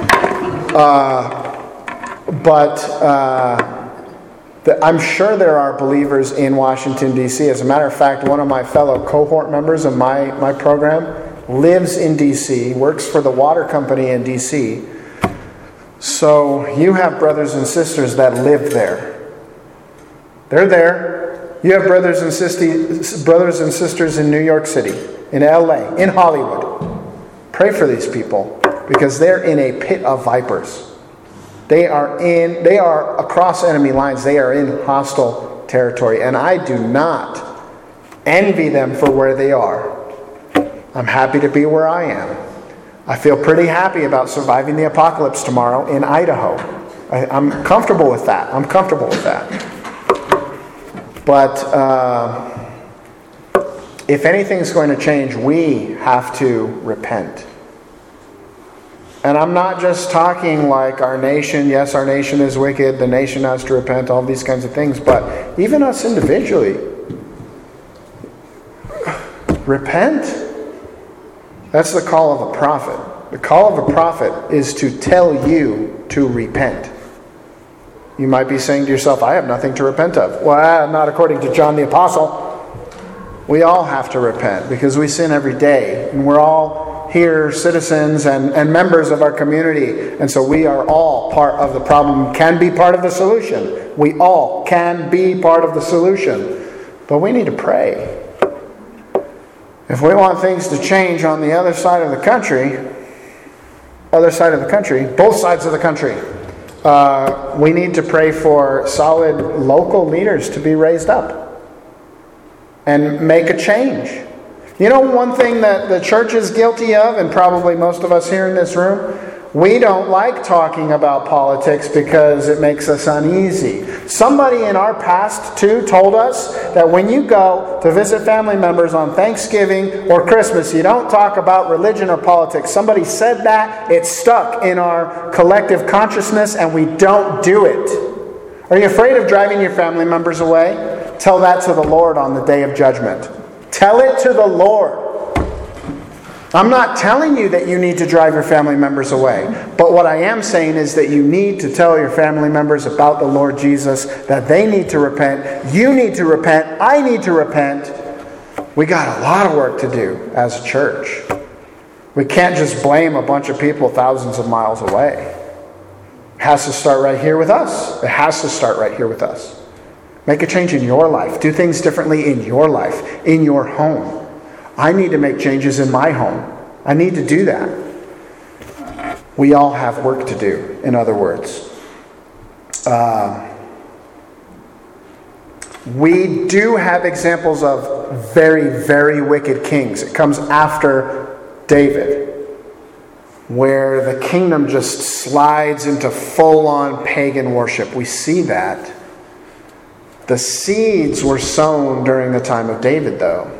S1: Uh, but uh, the, I'm sure there are believers in Washington, D C As a matter of fact, one of my fellow cohort members of my, my program lives in D C, works for the water company in D C. So you have brothers and sisters that live there. They're there. You have brothers and sisters, brothers and sisters in New York City, in L A, in Hollywood. Pray for these people because they're in a pit of vipers. They are in. They are across enemy lines. They are in hostile territory, and I do not envy them for where they are. I'm happy to be where I am. I feel pretty happy about surviving the apocalypse tomorrow in Idaho. I, I'm comfortable with that. I'm comfortable with that. But uh, if anything's going to change, we have to repent. And I'm not just talking like our nation, yes, our nation is wicked, the nation has to repent, all these kinds of things, but even us individually. Repent. That's the call of a prophet. The call of a prophet is to tell you to repent. You might be saying to yourself, I have nothing to repent of. Well, not according to John the Apostle. We all have to repent because we sin every day. And we're all here citizens and, and members of our community. And so we are all part of the problem, can be part of the solution. We all can be part of the solution. But we need to pray. If we want things to change on the other side of the country, other side of the country, both sides of the country, uh, we need to pray for solid local leaders to be raised up and make a change. You know, one thing that the church is guilty of, and probably most of us here in this room, we don't like talking about politics because it makes us uneasy. Somebody in our past, too, told us that when you go to visit family members on Thanksgiving or Christmas, you don't talk about religion or politics. Somebody said that. It stuck in our collective consciousness, and we don't do it. Are you afraid of driving your family members away? Tell that to the Lord on the day of judgment. Tell it to the Lord. I'm not telling you that you need to drive your family members away. But what I am saying is that you need to tell your family members about the Lord Jesus, that they need to repent. You need to repent. I need to repent. We got a lot of work to do as a church. We can't just blame a bunch of people thousands of miles away. It has to start right here with us. It has to start right here with us. Make a change in your life. Do things differently in your life, in your home. I need to make changes in my home. I need to do that. We all have work to do, in other words. Uh, we do have examples of very, very wicked kings. It comes after David, where the kingdom just slides into full-on pagan worship. We see that. The seeds were sown during the time of David, though.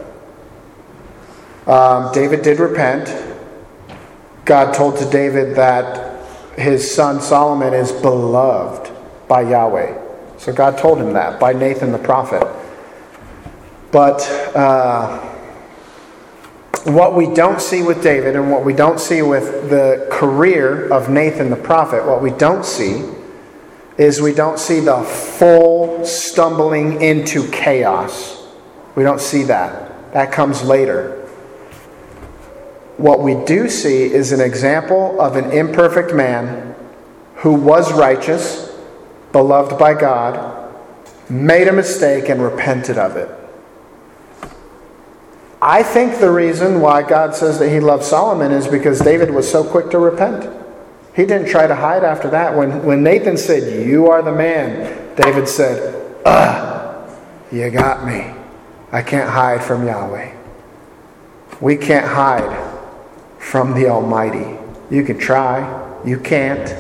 S1: Um, David did repent. God told to David that his son Solomon is beloved by Yahweh. So God told him that by Nathan the prophet. But uh, what we don't see with David and what we don't see with the career of Nathan the prophet, what we don't see is we don't see the full stumbling into chaos. We don't see that. That comes later. What we do see is an example of an imperfect man who was righteous, beloved by God, made a mistake and repented of it. I think the reason why God says that he loved Solomon is because David was so quick to repent. He didn't try to hide after that. When, when Nathan said, "You are the man," David said, "Ugh, you got me. I can't hide from Yahweh." We can't hide from the Almighty. You can try. You can't.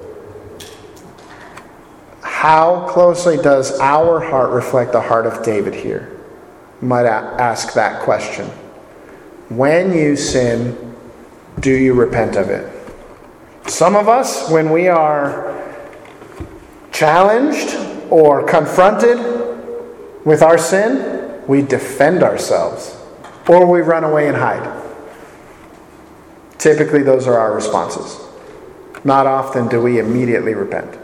S1: How closely does our heart reflect the heart of David here? You might ask that question. When you sin, do you repent of it? Some of us, when we are challenged or confronted with our sin, we defend ourselves or we run away and hide. Typically, those are our responses. Not often do we immediately repent.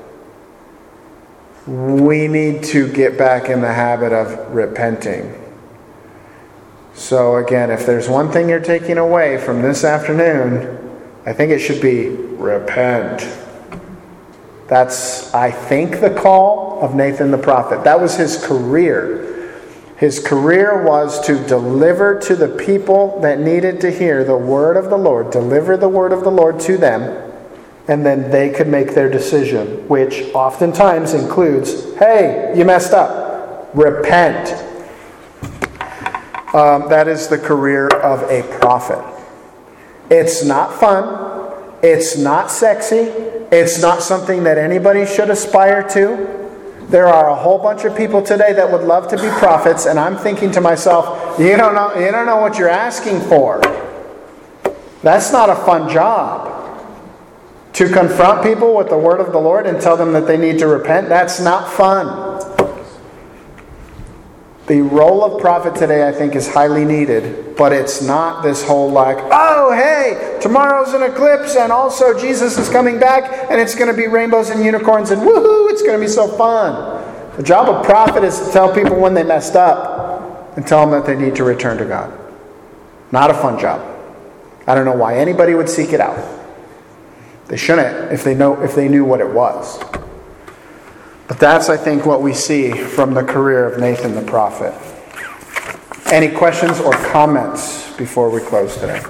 S1: We need to get back in the habit of repenting. So again, if there's one thing you're taking away from this afternoon, I think it should be repent. That's, I think, the call of Nathan the prophet. That was his career. His career was to deliver to the people that needed to hear the word of the Lord, deliver the word of the Lord to them, and then they could make their decision, which oftentimes includes, hey, you messed up. Repent. Um, that is the career of a prophet. It's not fun. It's not sexy. It's not something that anybody should aspire to. There are a whole bunch of people today that would love to be prophets, and I'm thinking to myself, you don't know, you don't know what you're asking for. That's not a fun job. To confront people with the word of the Lord and tell them that they need to repent, that's not fun. The role of prophet today, I think, is highly needed, but it's not this whole like, oh, hey, tomorrow's an eclipse, and also Jesus is coming back, and it's going to be rainbows and unicorns, and woohoo, it's going to be so fun. The job of prophet is to tell people when they messed up and tell them that they need to return to God. Not a fun job. I don't know why anybody would seek it out. They shouldn't if they know if they knew what it was. But that's, I think, what we see from the career of Nathan the prophet. Any questions or comments before we close today?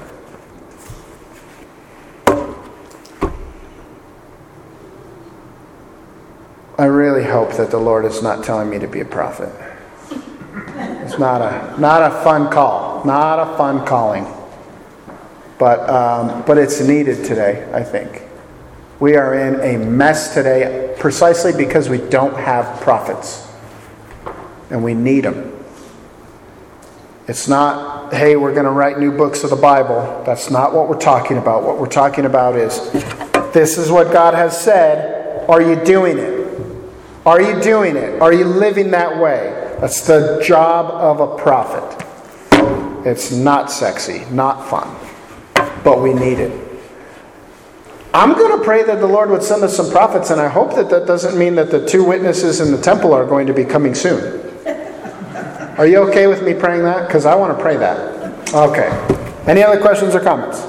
S1: I really hope that the Lord is not telling me to be a prophet. It's not a not a fun call, not a fun calling. But um, but it's needed today, I think. We are in a mess today precisely because we don't have prophets. And we need them. It's not, hey, we're going to write new books of the Bible. That's not what we're talking about. What we're talking about is, this is what God has said. Are you doing it? Are you doing it? Are you living that way? That's the job of a prophet. It's not sexy, not fun. But we need it. I'm going to pray that the Lord would send us some prophets, and I hope that that doesn't mean that the two witnesses in the temple are going to be coming soon. Are you okay with me praying that? Because I want to pray that. Okay. Any other questions or comments?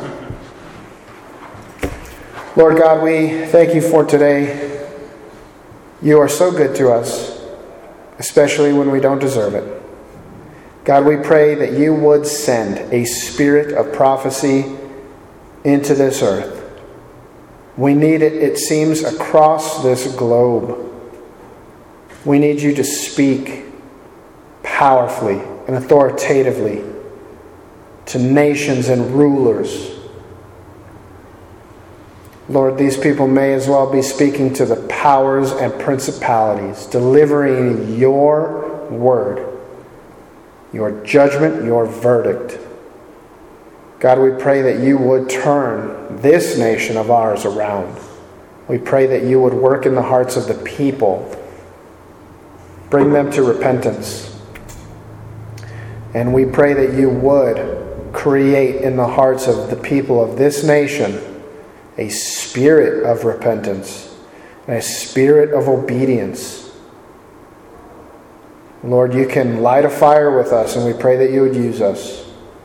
S1: Lord God, we thank you for today. You are so good to us, especially when we don't deserve it. God, we pray that you would send a spirit of prophecy into this earth. We need it, it seems, across this globe. We need you to speak powerfully and authoritatively to nations and rulers. Lord, these people may as well be speaking to the powers and principalities, delivering your word, your judgment, your verdict. God, we pray that you would turn this nation of ours around. We pray that you would work in the hearts of the people, bring them to repentance. And we pray that you would create in the hearts of the people of this nation a spirit of repentance and a spirit of obedience. Lord, you can light a fire with us, and we pray that you would use us.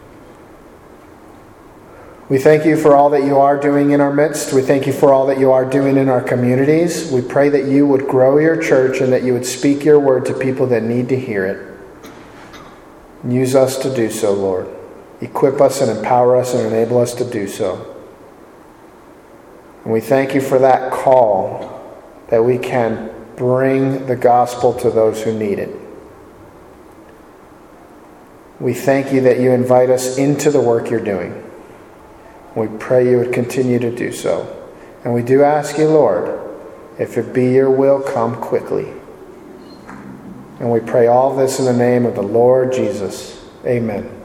S1: We thank you for all that you are doing in our midst. We thank you for all that you are doing in our communities. We pray that you would grow your church and that you would speak your word to people that need to hear it. Use us to do so, Lord. Equip us and empower us and enable us to do so. And we thank you for that call that we can bring the gospel to those who need it. We thank you that you invite us into the work you're doing. We pray you would continue to do so. And we do ask you, Lord, if it be your will, come quickly. And we pray all this in the name of the Lord Jesus. Amen.